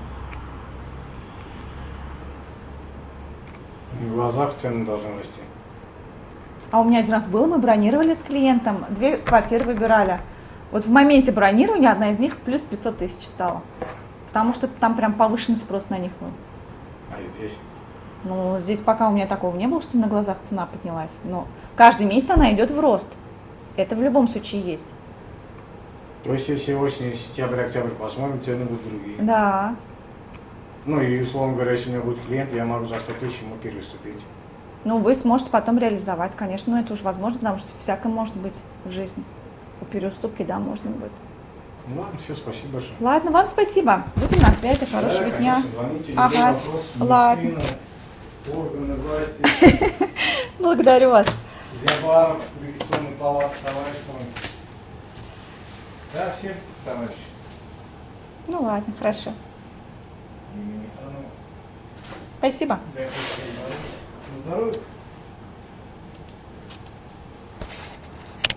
В глазах цены должны расти. А у меня один раз было, мы бронировали с клиентом, две квартиры выбирали. Вот в моменте бронирования одна из них плюс пятьсот тысяч стала. Потому что там прям повышенный спрос на них был. А здесь? Ну, здесь пока у меня такого не было, что на глазах цена поднялась. Но каждый месяц она идет в рост. Это в любом случае есть. То есть, если осенью, сентябрь, октябрь посмотрим, цены будут другие. Да. Ну и, условно говоря, если у меня будет клиент, я могу за сто тысяч ему переступить. Ну, вы сможете потом реализовать, конечно, но это уже возможно, потому что всякое может быть в жизни. По переуступке, да, можно будет. Ну ладно, все, спасибо большое. Ладно, вам спасибо. Будем на связи. Хорошего Да, дня. конечно, звоните, Ага, любой вопрос, ладно. медицина, органы власти, Благодарю вас. Зябаров, ревизионный палат, товарищ мой. Да, всем товарищи. Ну ладно, хорошо. Имени Михайлова. Спасибо. Дай Бог всем здоровья. На здоровье.